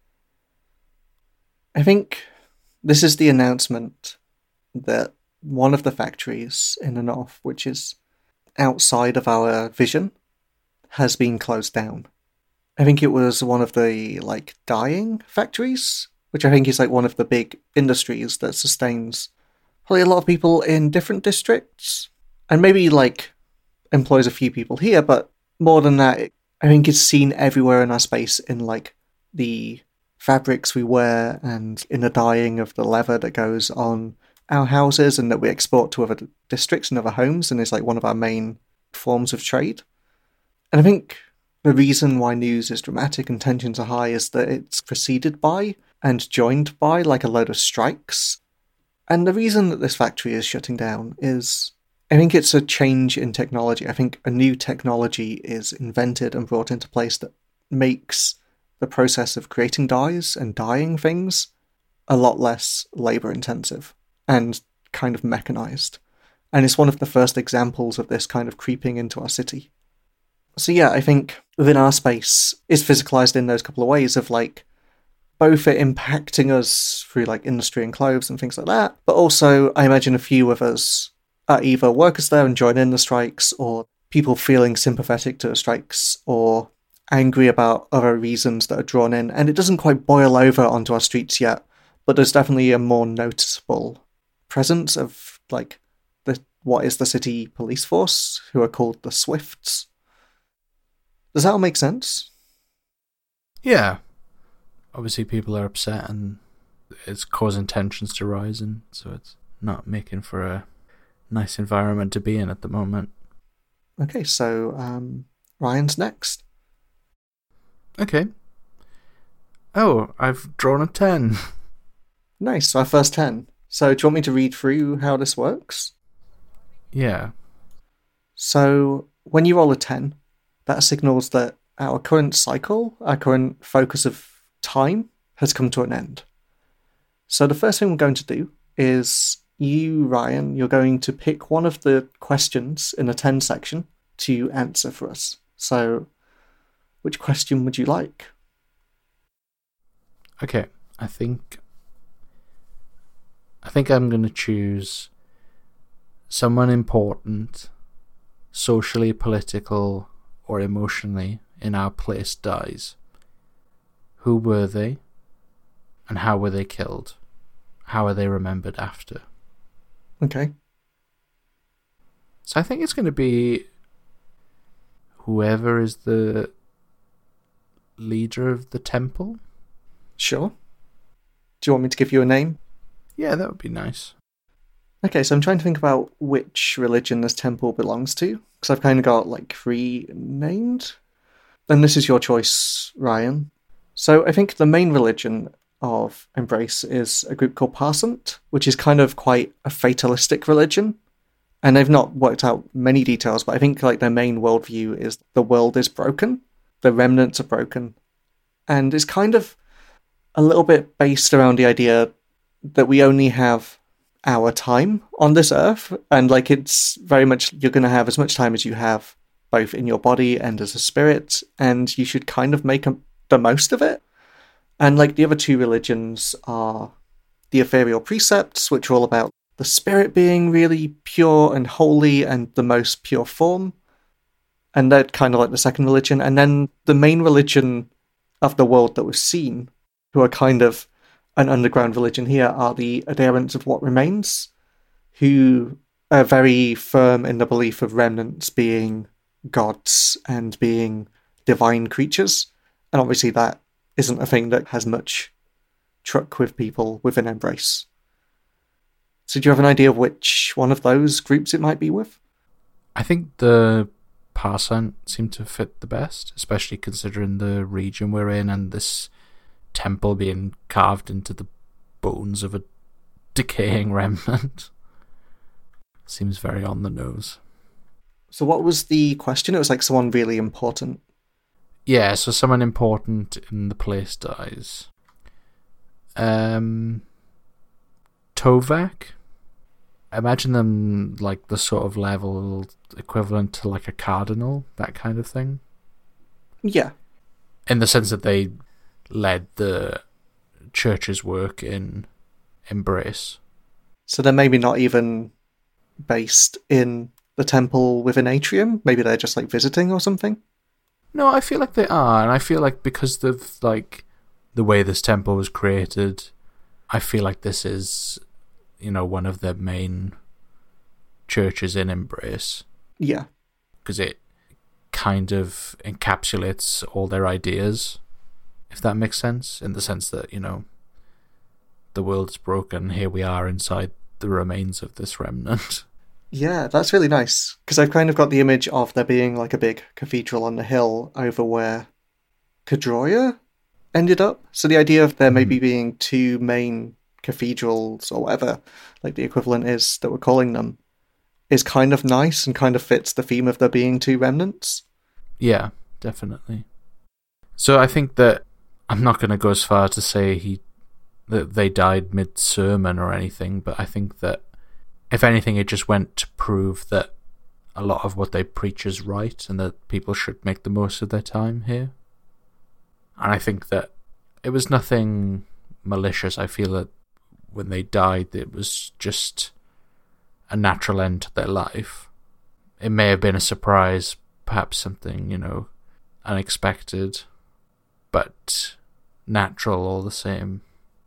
I think this is the announcement that one of the factories in the north, which is outside of our vision, has been closed down. I think it was one of the like dyeing factories, which I think is like one of the big industries that sustains probably a lot of people in different districts, and maybe like employs a few people here, but more than that, I think it's seen everywhere in our space in like the fabrics we wear and in the dyeing of the leather that goes on our houses and that we export to other districts and other homes, and is like one of our main forms of trade. And I think the reason why news is dramatic and tensions are high is that it's preceded by and joined by like a load of strikes. And the reason that this factory is shutting down is, I think it's a change in technology. I think a new technology is invented and brought into place that makes the process of creating dyes and dyeing things a lot less labour intensive and kind of mechanized. And it's one of the first examples of this kind of creeping into our city. So yeah, I think within our space is physicalized in those couple of ways of like both it impacting us through like industry and clothes and things like that, but also I imagine a few of us are either workers there and join in the strikes, or people feeling sympathetic to the strikes, or angry about other reasons that are drawn in. And it doesn't quite boil over onto our streets yet, but there's definitely a more noticeable presence of like what is the city police force, who are called the Swifts. Does that all make sense? Yeah. Obviously people are upset and it's causing tensions to rise, and so it's not making for a nice environment to be in at the moment. Okay, so Ryan's next. Okay. Oh, I've drawn a 10. Nice, so our first 10. So do you want me to read through how this works? Yeah. So when you roll a 10, that signals that our current cycle, our current focus of time, has come to an end. So the first thing we're going to do is you, Ryan, you're going to pick one of the questions in the 10 section to answer for us. So which question would you like? Okay, I think I'm going to choose someone important, socially, political, or emotionally in our place dies. Who were they? And how were they killed? How are they remembered after? Okay. So I think it's going to be whoever is the leader of the temple. Sure. Do you want me to give you a name? Yeah, that would be nice. Okay, so I'm trying to think about which religion this temple belongs to, because I've kind of got like 3 named. And this is your choice, Ryan. So I think the main religion of Embrace is a group called Parsant, which is kind of quite a fatalistic religion. And they've not worked out many details, but I think like their main worldview is the world is broken, the remnants are broken. And it's kind of a little bit based around the idea that we only have our time on this earth, and like it's very much you're going to have as much time as you have both in your body and as a spirit, and you should kind of make the most of it. And like the other 2 religions are the Ethereal Precepts, which are all about the spirit being really pure and holy and the most pure form, and they're kind of like the second religion. And then the main religion of the world that was seen, who are kind of an underground religion here, are the adherents of what remains, who are very firm in the belief of remnants being gods and being divine creatures. And obviously that isn't a thing that has much truck with people within Embrace. So do you have an idea of which one of those groups it might be with? I think the Parsant seem to fit the best, especially considering the region we're in and this temple being carved into the bones of a decaying remnant. Seems very on the nose. So what was the question? It was like someone really important. Yeah, so someone important in the place dies. Tovak? I imagine them like the sort of level equivalent to like a cardinal, that kind of thing. Yeah. In the sense that they led the church's work in Embrace. So they're maybe not even based in the temple within Atrium? Maybe they're just like visiting or something? No, I feel like they are, and I feel like because of like the way this temple was created, I feel like this is, you know, one of the main churches in Embrace. Yeah. Because it kind of encapsulates all their ideas, if that makes sense, in the sense that, you know, the world's broken, here we are inside the remains of this remnant. Yeah, that's really nice, because I've kind of got the image of there being like a big cathedral on the hill over where Cadroia ended up. So the idea of there maybe being 2 main cathedrals or whatever, like the equivalent is that we're calling them, is kind of nice and kind of fits the theme of there being 2 remnants. Yeah, definitely. So I think that I'm not going to go as far to say that they died mid-sermon or anything, but I think that if anything, it just went to prove that a lot of what they preach is right and that people should make the most of their time here. And I think that it was nothing malicious. I feel that when they died, it was just a natural end to their life. It may have been a surprise, perhaps something, you know, unexpected, but natural all the same.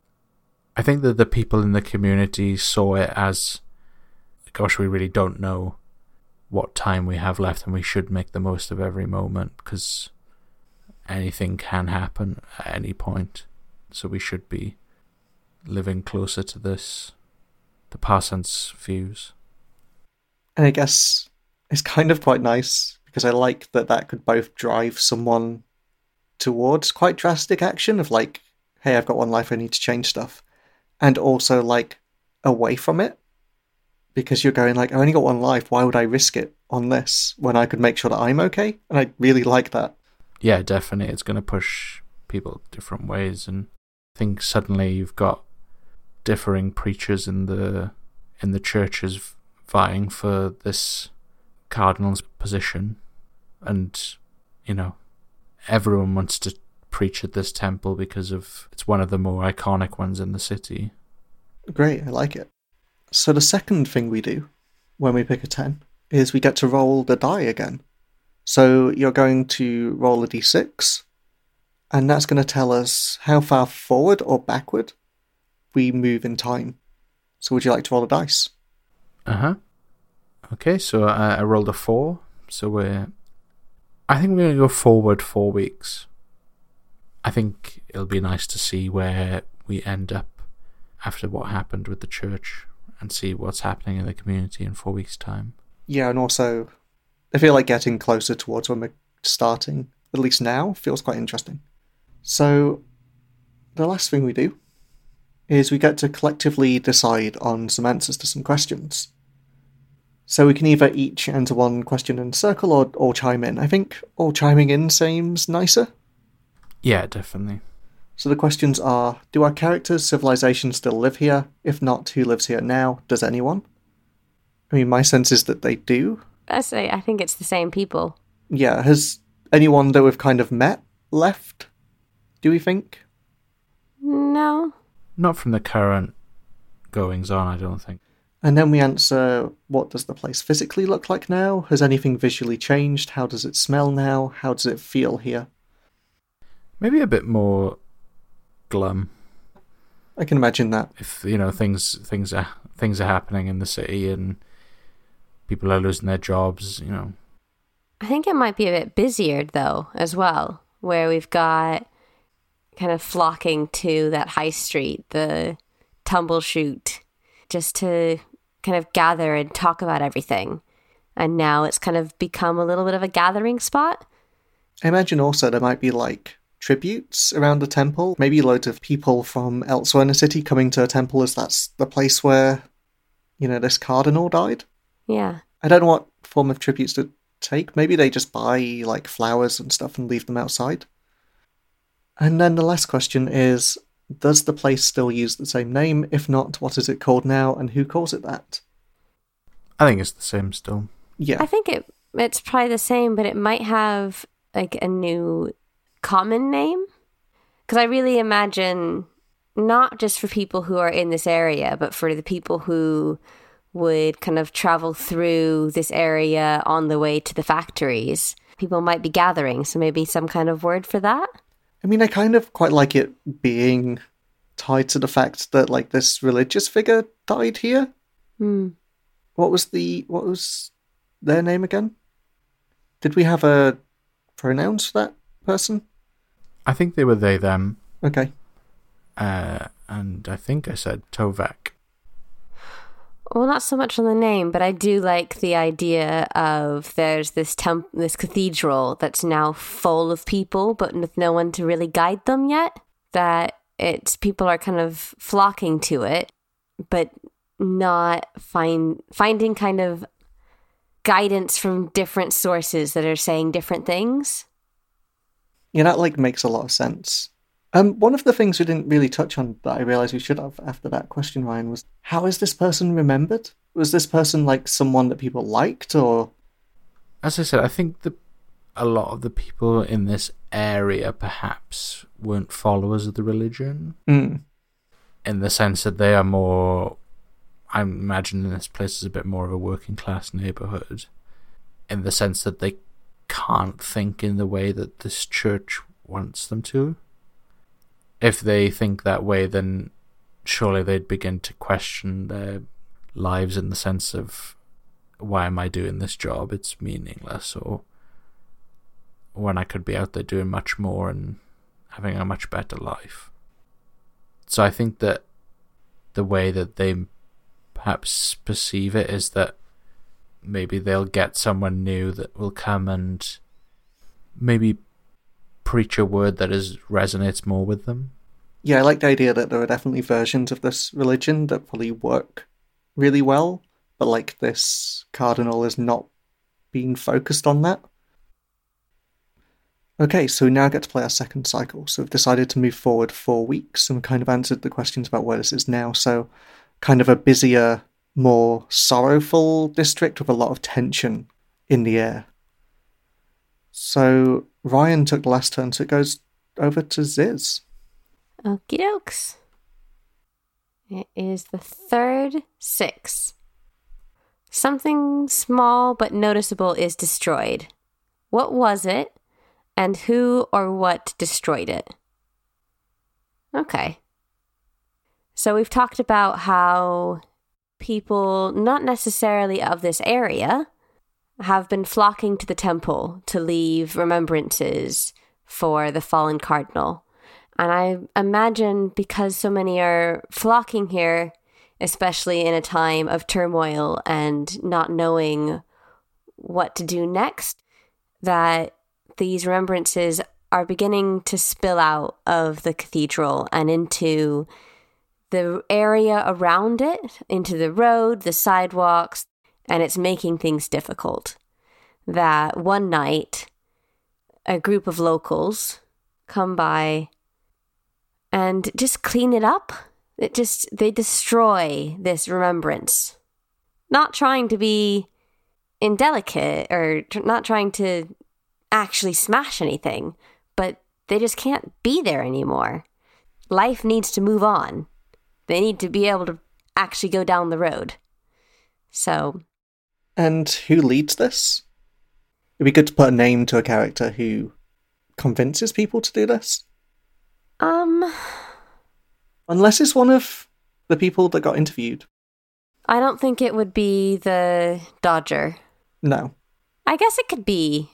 I think that the people in the community saw it as, gosh, we really don't know what time we have left and we should make the most of every moment because anything can happen at any point. So we should be living closer to this, the Parsant's views. And I guess it's kind of quite nice because I like that could both drive someone towards quite drastic action of like, hey, I've got one life, I need to change stuff. And also like away from it. Because you're going like, I only got one life, why would I risk it on this when I could make sure that I'm okay? And I really like that. Yeah, definitely. It's going to push people different ways. And I think suddenly you've got differing preachers in the churches vying for this cardinal's position. And, you know, everyone wants to preach at this temple because it's one of the more iconic ones in the city. Great, I like it. So the second thing we do when we pick a 10 is we get to roll the die again. So you're going to roll a d6, and that's going to tell us how far forward or backward we move in time. So would you like to roll a dice? Uh-huh. Okay, so I rolled a 4. So I think we're going to go forward 4 weeks. I think it'll be nice to see where we end up after what happened with the church and see what's happening in the community in 4 weeks' time. Yeah, and also, I feel like getting closer towards when we're starting, at least now, feels quite interesting. So, the last thing we do is we get to collectively decide on some answers to some questions. So we can either each answer one question in a circle or all chime in. I think all chiming in seems nicer. Yeah, definitely. So the questions are, do our characters' civilizations still live here? If not, who lives here now? Does anyone? I mean, my sense is that they do. I think it's the same people. Yeah, has anyone that we've kind of met left, do we think? No. Not from the current goings on, I don't think. And then we answer, what does the place physically look like now? Has anything visually changed? How does it smell now? How does it feel here? Maybe a bit more glum. I can imagine that. If things are happening in the city and people are losing their jobs, I think it might be a bit busier though as well, where we've got kind of flocking to that high street, the Tumbleshoot, just to kind of gather and talk about everything. And now it's kind of become a little bit of a gathering spot. I imagine also there might be like tributes around the temple, maybe loads of people from elsewhere in the city coming to a temple as that's the place where, this cardinal died. Yeah. I don't know what form of tributes to take. Maybe they just buy like flowers and stuff and leave them outside. And then the last question is, does the place still use the same name? If not, what is it called now and who calls it that? I think it's the same still. Yeah. I think it's probably the same, but it might have like a new common name. Because I really imagine not just for people who are in this area, but for the people who would kind of travel through this area on the way to the factories, people might be gathering. So maybe some kind of word for that. I mean, I kind of quite like it being tied to the fact that, like, this religious figure died here. What was their name again? Did we have a pronouns for that person? I think they were they, them. Okay. And I think I said Tovak. Well, not so much on the name, but I do like the idea of there's this cathedral that's now full of people, but with no one to really guide them yet. That people are kind of flocking to it, but not finding kind of guidance from different sources that are saying different things. Yeah, that like makes a lot of sense. One of the things we didn't really touch on that I realised we should have after that question, Ryan, was how is this person remembered? Was this person like someone that people liked, or? As I said, I think a lot of the people in this area perhaps weren't followers of the religion. In the sense that they are more, I'm imagining this place is a bit more of a working class neighbourhood, in the sense that they can't think in the way that this church wants them to. If they think that way, then surely they'd begin to question their lives in the sense of, why am I doing this job? It's meaningless. Or when I could be out there doing much more and having a much better life. So I think that the way that they perhaps perceive it is that maybe they'll get someone new that will come and maybe preach a word that resonates more with them. Yeah, I like the idea that there are definitely versions of this religion that probably work really well, but like this cardinal is not being focused on that. Okay, so we now get to play our second cycle. So we've decided to move forward 4 weeks and kind of answered the questions about where this is now. So kind of a busier, more sorrowful district with a lot of tension in the air. So Ryan took the last turn, so it goes over to Ziz. Okie dokes. It is the third 6. Something small but noticeable is destroyed. What was it, and who or what destroyed it? Okay. So we've talked about how people, not necessarily of this area, have been flocking to the temple to leave remembrances for the fallen cardinal. And I imagine because so many are flocking here, especially in a time of turmoil and not knowing what to do next, that these remembrances are beginning to spill out of the cathedral and into the area around it, into the road, the sidewalks, and it's making things difficult. That one night, a group of locals come by and just clean it up. They destroy this remembrance. Not trying to be indelicate or not trying to actually smash anything, but they just can't be there anymore. Life needs to move on. They need to be able to actually go down the road. So. And who leads this? It'd be good to put a name to a character who convinces people to do this. Unless it's one of the people that got interviewed. I don't think it would be the Dodger. No. I guess it could be.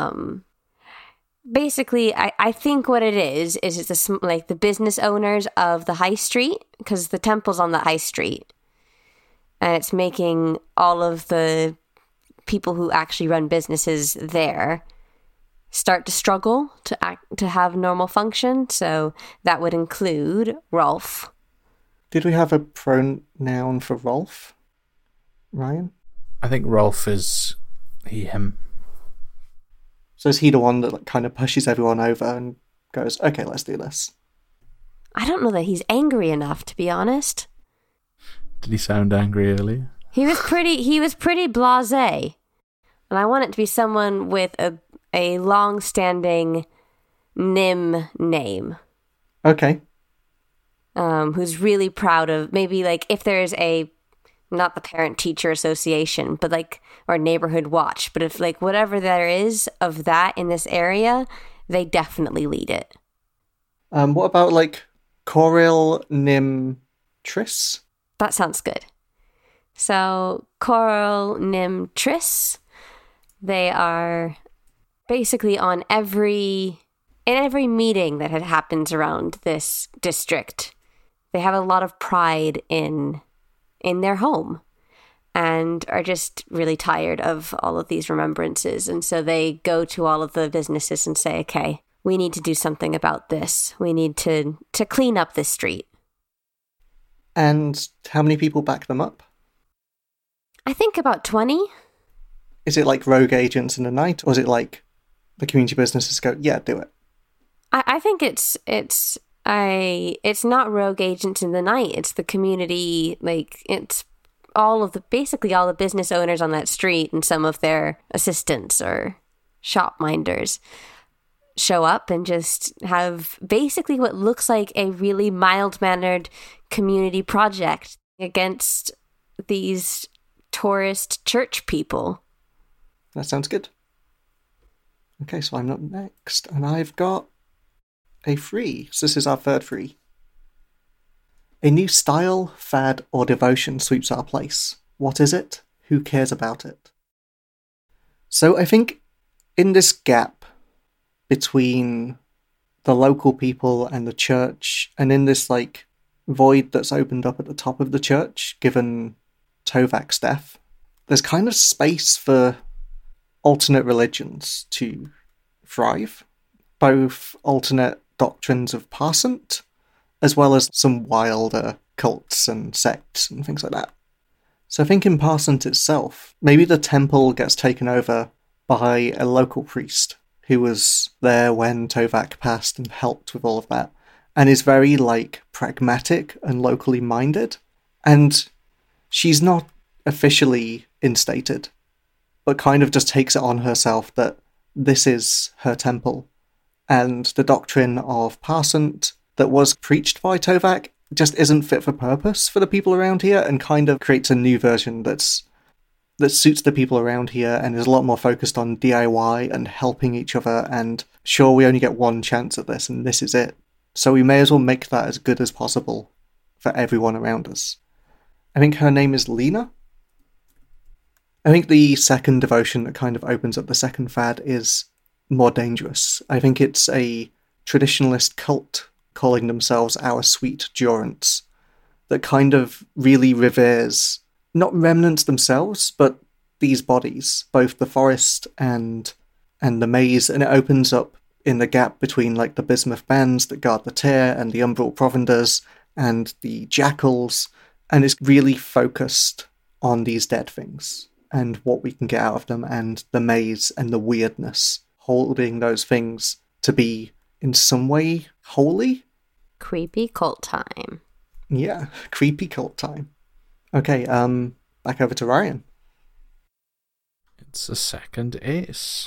Basically, I think what it is it's like the business owners of the high street, because the temple's on the high street. And it's making all of the people who actually run businesses there start to struggle to have normal function. So that would include Rolf. Did we have a pronoun for Rolf? Ryan? I think Rolf is he, him. So is he the one that kind of pushes everyone over and goes, okay, let's do this? I don't know that he's angry enough, to be honest. Did he sound angry earlier? He was pretty blasé. And I want it to be someone with a long-standing Nim name. Okay. Who's really proud of, maybe like if there's not the parent-teacher association, but like, or neighborhood watch, but if like whatever there is of that in this area, they definitely lead it. What about like Coril, Nim, Triss? That sounds good. So Coril, Nim, Triss, they are basically in every meeting that happens around this district. They have a lot of pride in their home and are just really tired of all of these remembrances. And so they go to all of the businesses and say, okay, we need to do something about this. We need to clean up this street. And how many people back them up? I think about 20. Is it like rogue agents in the night, or is it like the community businesses go, yeah, do it? I think it's not rogue agents in the night. It's the community, like it's basically all the business owners on that street and some of their assistants or shop minders show up and just have basically what looks like a really mild-mannered community project against these tourist church people. That sounds good. Okay, so I'm up next, and I've got a free. So this is our third free. A new style, fad, or devotion sweeps our place. What is it? Who cares about it? So I think in this gap between the local people and the church, and in this like void that's opened up at the top of the church, given Tovak's death, there's kind of space for alternate religions to thrive. Both alternate doctrines of Parsant, as well as some wilder cults and sects and things like that. So I think in Parsant itself, maybe the temple gets taken over by a local priest who was there when Tovak passed and helped with all of that, and is very like pragmatic and locally minded. And she's not officially instated, but kind of just takes it on herself that this is her temple. And the doctrine of Parsant that was preached by Tovak just isn't fit for purpose for the people around here, and kind of creates a new version that suits the people around here and is a lot more focused on DIY and helping each other, and sure, we only get one chance at this and this is it. So we may as well make that as good as possible for everyone around us. I think her name is Lena. I think the second devotion that kind of opens up the second fad is more dangerous. I think it's a traditionalist cult calling themselves Our Sweet Durance that kind of really reveres not remnants themselves, but these bodies, both the forest and the maze, and it opens up in the gap between like the bismuth bands that guard the tear and the umbral provenders and the jackals, and it's really focused on these dead things and what we can get out of them, and the maze and the weirdness, holding those things to be in some way holy. Creepy cult time. Yeah, creepy cult time. Okay, back over to Ryan. It's a second ace.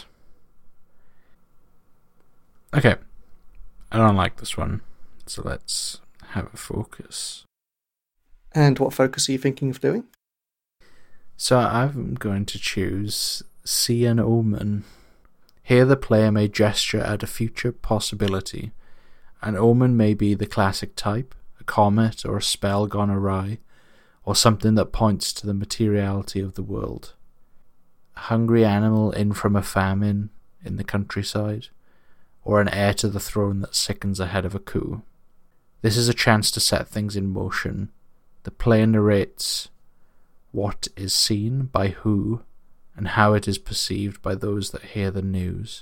Okay, I don't like this one, so let's have a focus. And what focus are you thinking of doing? So I'm going to choose See an Omen. Here the player may gesture at a future possibility. An omen may be the classic type, a comet or a spell gone awry, or something that points to the materiality of the world. A hungry animal in from a famine in the countryside, or an heir to the throne that sickens ahead of a coup. This is a chance to set things in motion. The player narrates what is seen by who and how it is perceived by those that hear the news.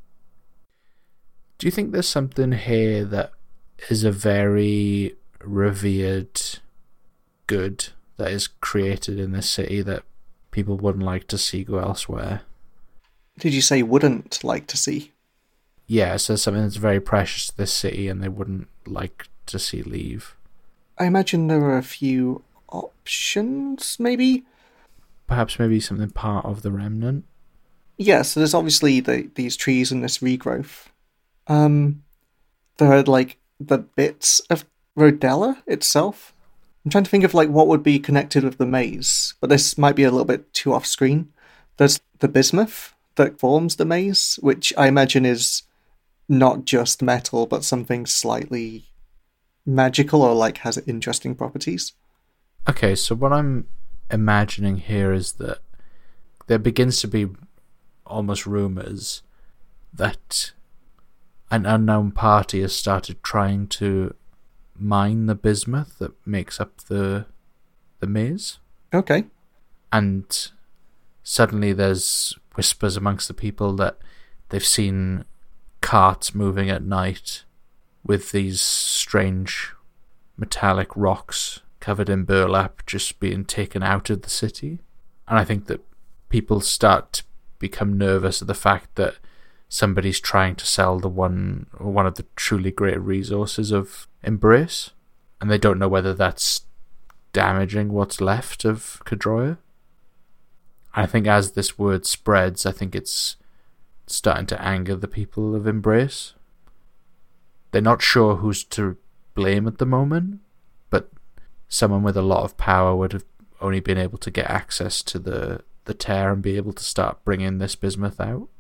Do you think there's something here that is a very revered good that is created in this city that people wouldn't like to see go elsewhere? Did you say wouldn't like to see? Yeah, so something that's very precious to this city and they wouldn't like to see leave. I imagine there are a few options, maybe? Perhaps maybe something part of the remnant? Yeah, so there's obviously these trees and this regrowth. There are, like, the bits of Rodella itself. I'm trying to think of, like, what would be connected with the maze, but this might be a little bit too off-screen. There's the bismuth that forms the maze, which I imagine is not just metal, but something slightly magical or, like, has interesting properties. Okay, so what I'm imagining here is that there begins to be almost rumours that an unknown party has started trying to mine the bismuth that makes up the maze. Okay. And suddenly there's whispers amongst the people that they've seen carts moving at night with these strange metallic rocks covered in burlap just being taken out of the city. And I think that people start to become nervous of the fact that somebody's trying to sell one of the truly great resources of Embrace, and they don't know whether that's damaging what's left of Kedroia. I think as this word spreads, I think it's starting to anger the people of Embrace. They're not sure who's to blame at the moment, but someone with a lot of power would have only been able to get access to the tear and be able to start bringing this bismuth out.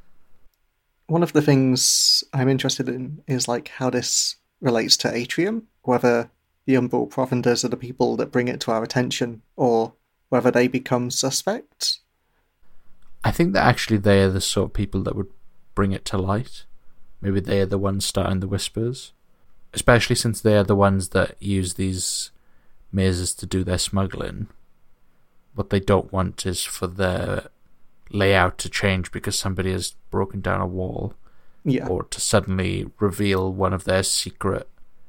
One of the things I'm interested in is like how this relates to Atrium, whether the Umbral Provenders are the people that bring it to our attention, or whether they become suspects. I think that actually they are the sort of people that would bring it to light. Maybe they are the ones starting the whispers, especially since they are the ones that use these mazes to do their smuggling. What they don't want is for their layout to change because somebody has broken down a wall, or to suddenly reveal one of their secret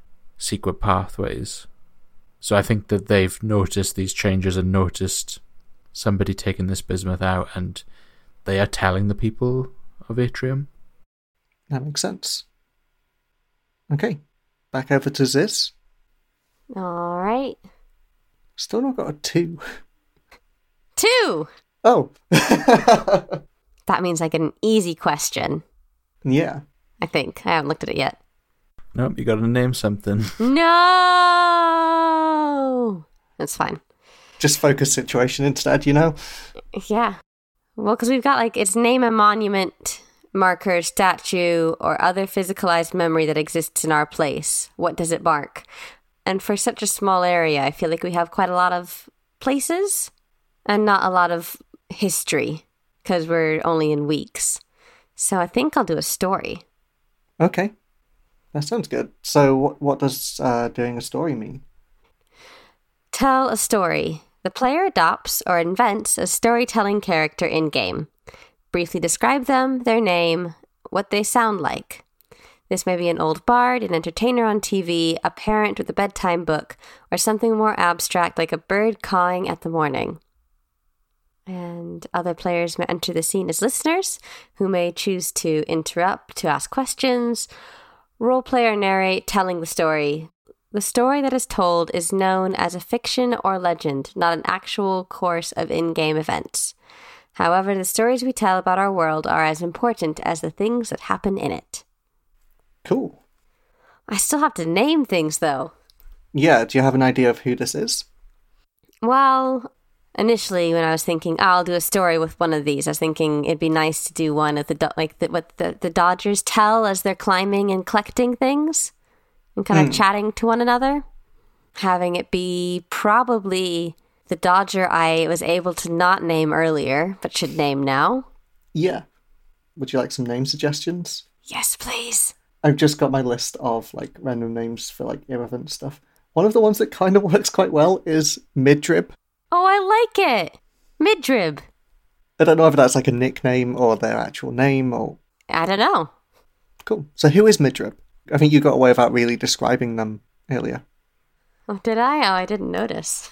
pathways. So I think that they've noticed these changes and noticed somebody taking this bismuth out, and they are telling the people of Atrium. That makes sense. Okay, back over to Ziz. All right. Still not got a 2. 2! Oh. That means like an easy question. Yeah. I think. I haven't looked at it yet. Nope, you gotta name something. No! That's fine. Just focus situation instead, you know? Yeah. Well, because we've got like, it's name a monument, marker, statue, or other physicalized memory that exists in our place. What does it mark? And for such a small area, I feel like we have quite a lot of places and not a lot of history because we're only in weeks. So I think I'll do a story. Okay. That sounds good. So what does doing a story mean? Tell a story. The player adopts or invents a storytelling character in-game. Briefly describe them, their name, what they sound like. This may be an old bard, an entertainer on TV, a parent with a bedtime book, or something more abstract like a bird cawing at the morning. And other players may enter the scene as listeners, who may choose to interrupt, to ask questions. Role player narrate, telling the story. The story that is told is known as a fiction or legend, not an actual course of in-game events. However, the stories we tell about our world are as important as the things that happen in it. Cool. I still have to name things, though. Yeah, do you have an idea of who this is? Well, initially, when I was thinking, I'll do a story with one of these, I was thinking it'd be nice to do one of what the Dodgers tell as they're climbing and collecting things and kind of chatting to one another. Having it be probably the Dodger I was able to not name earlier, but should name now. Yeah. Would you like some name suggestions? Yes, please. I've just got my list of random names for irrelevant stuff. One of the ones that kind of works quite well is Midrib. Oh, I like it. Midrib. I don't know if that's a nickname or their actual name or... I don't know. Cool. So who is Midrib? I think you got away without really describing them earlier. Oh, did I? Oh, I didn't notice.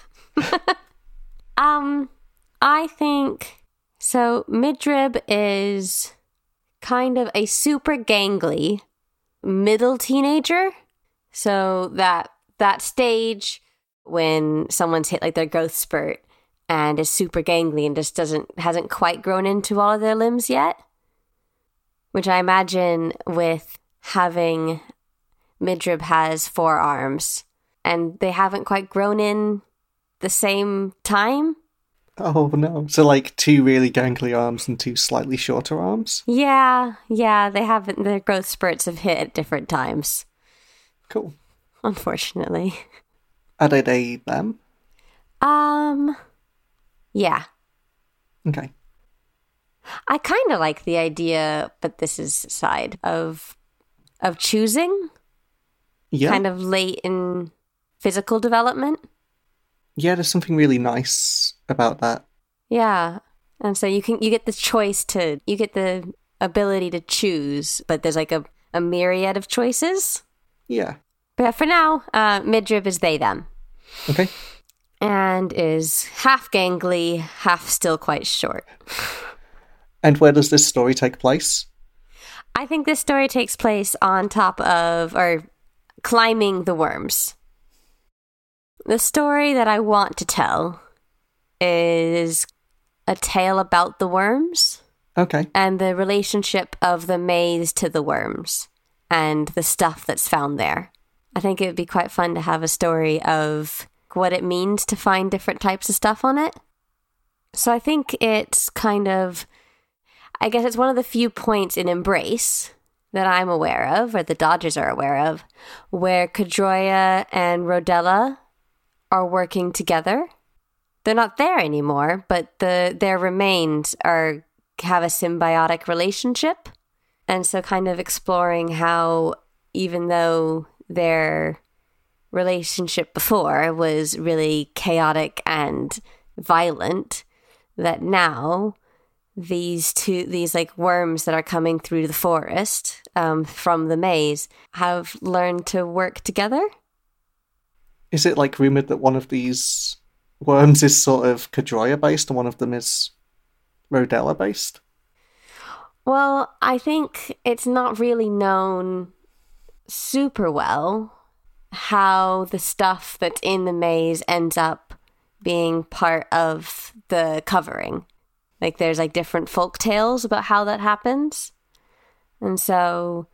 I think... So, Midrib is kind of a super gangly middle teenager. So that stage when someone's hit their growth spurt and is super gangly and just hasn't quite grown into all of their limbs yet. Which I imagine with having Midrib has 4 arms and they haven't quite grown in the same time. Oh no. So 2 really gangly arms and 2 slightly shorter arms? Yeah, they haven't, their growth spurts have hit at different times. Cool. Unfortunately. Are they them? Yeah. Okay. I kind of like the idea, but this is side of choosing. Yeah. Kind of late in physical development. Yeah, there's something really nice about that. Yeah. And so you get the ability to choose, but there's a myriad of choices. Yeah. But for now, Midrib is they, them. Okay. And is half gangly, half still quite short. And where does this story take place? I think this story takes place on top of, or climbing the worms. The story that I want to tell is a tale about the worms. Okay. And the relationship of the maze to the worms and the stuff that's found there. I think it would be quite fun to have a story of what it means to find different types of stuff on it. So I think it's I guess it's one of the few points in Embrace that I'm aware of, or the Dodgers are aware of, where Kedroia and Rodella are working together. They're not there anymore, but their remains have a symbiotic relationship. And so kind of exploring how, even though their relationship before was really chaotic and violent, that now these worms that are coming through the forest from the maze have learned to work together. Is it rumored that one of these worms is sort of Kedroia based and one of them is Rodella based? Well, I think it's not really known super well how the stuff that's in the maze ends up being part of the covering. There's different folk tales about how that happens. And so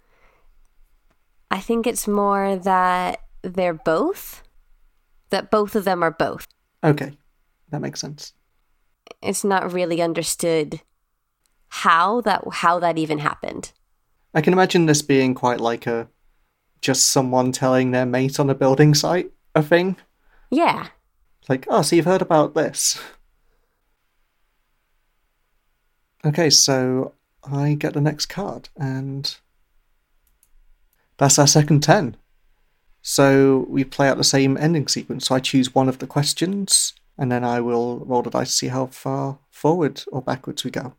I think it's more that both of them are both. Okay, that makes sense. It's not really understood how that even happened. I can imagine this being quite just someone telling their mate on a building site. a thing. Yeah. Like, oh, so you've heard about this. Okay, so I get the next card, and that's our second 10. So we play out the same ending sequence. So I choose one of the questions, and then I will roll the dice to see how far forward or backwards we go.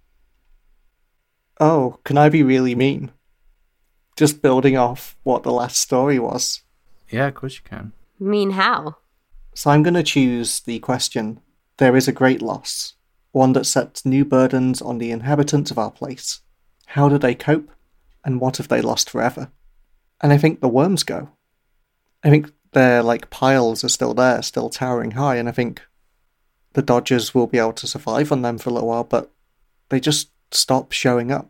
Oh, can I be really mean? Just building off what the last story was. Yeah, of course you can. Mean how? So I'm going to choose the question, there is a great loss, one that sets new burdens on the inhabitants of our place. How do they cope, and what have they lost forever? And I think the worms go. I think their piles are still there, still towering high, and I think the Dodgers will be able to survive on them for a little while, but they just stop showing up.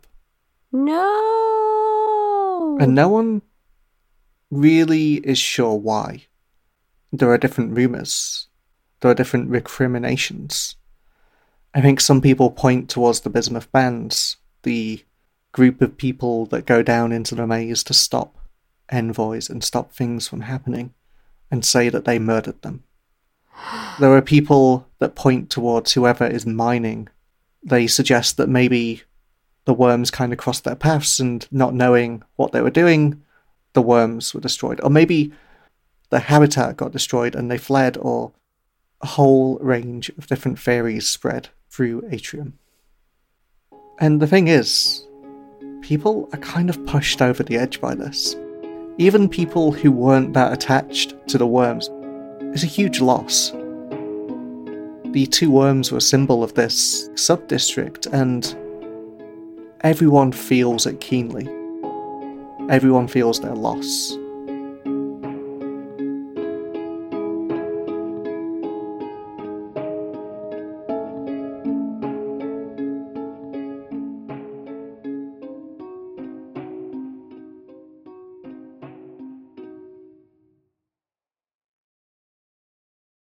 No! And no one really is sure why. There are different rumours. There are different recriminations. I think some people point towards the Bismuth Bands, the group of people that go down into the maze to stop envoys and stop things from happening, and say that they murdered them. There are people that point towards whoever is mining. They suggest that maybe the worms kind of crossed their paths, and not knowing what they were doing, the worms were destroyed. Or maybe the habitat got destroyed and they fled, or a whole range of different theories spread through Atrium. And the thing is, people are kind of pushed over the edge by this. Even people who weren't that attached to the worms. It's a huge loss. The two worms were a symbol of this sub-district, and everyone feels it keenly. Everyone feels their loss.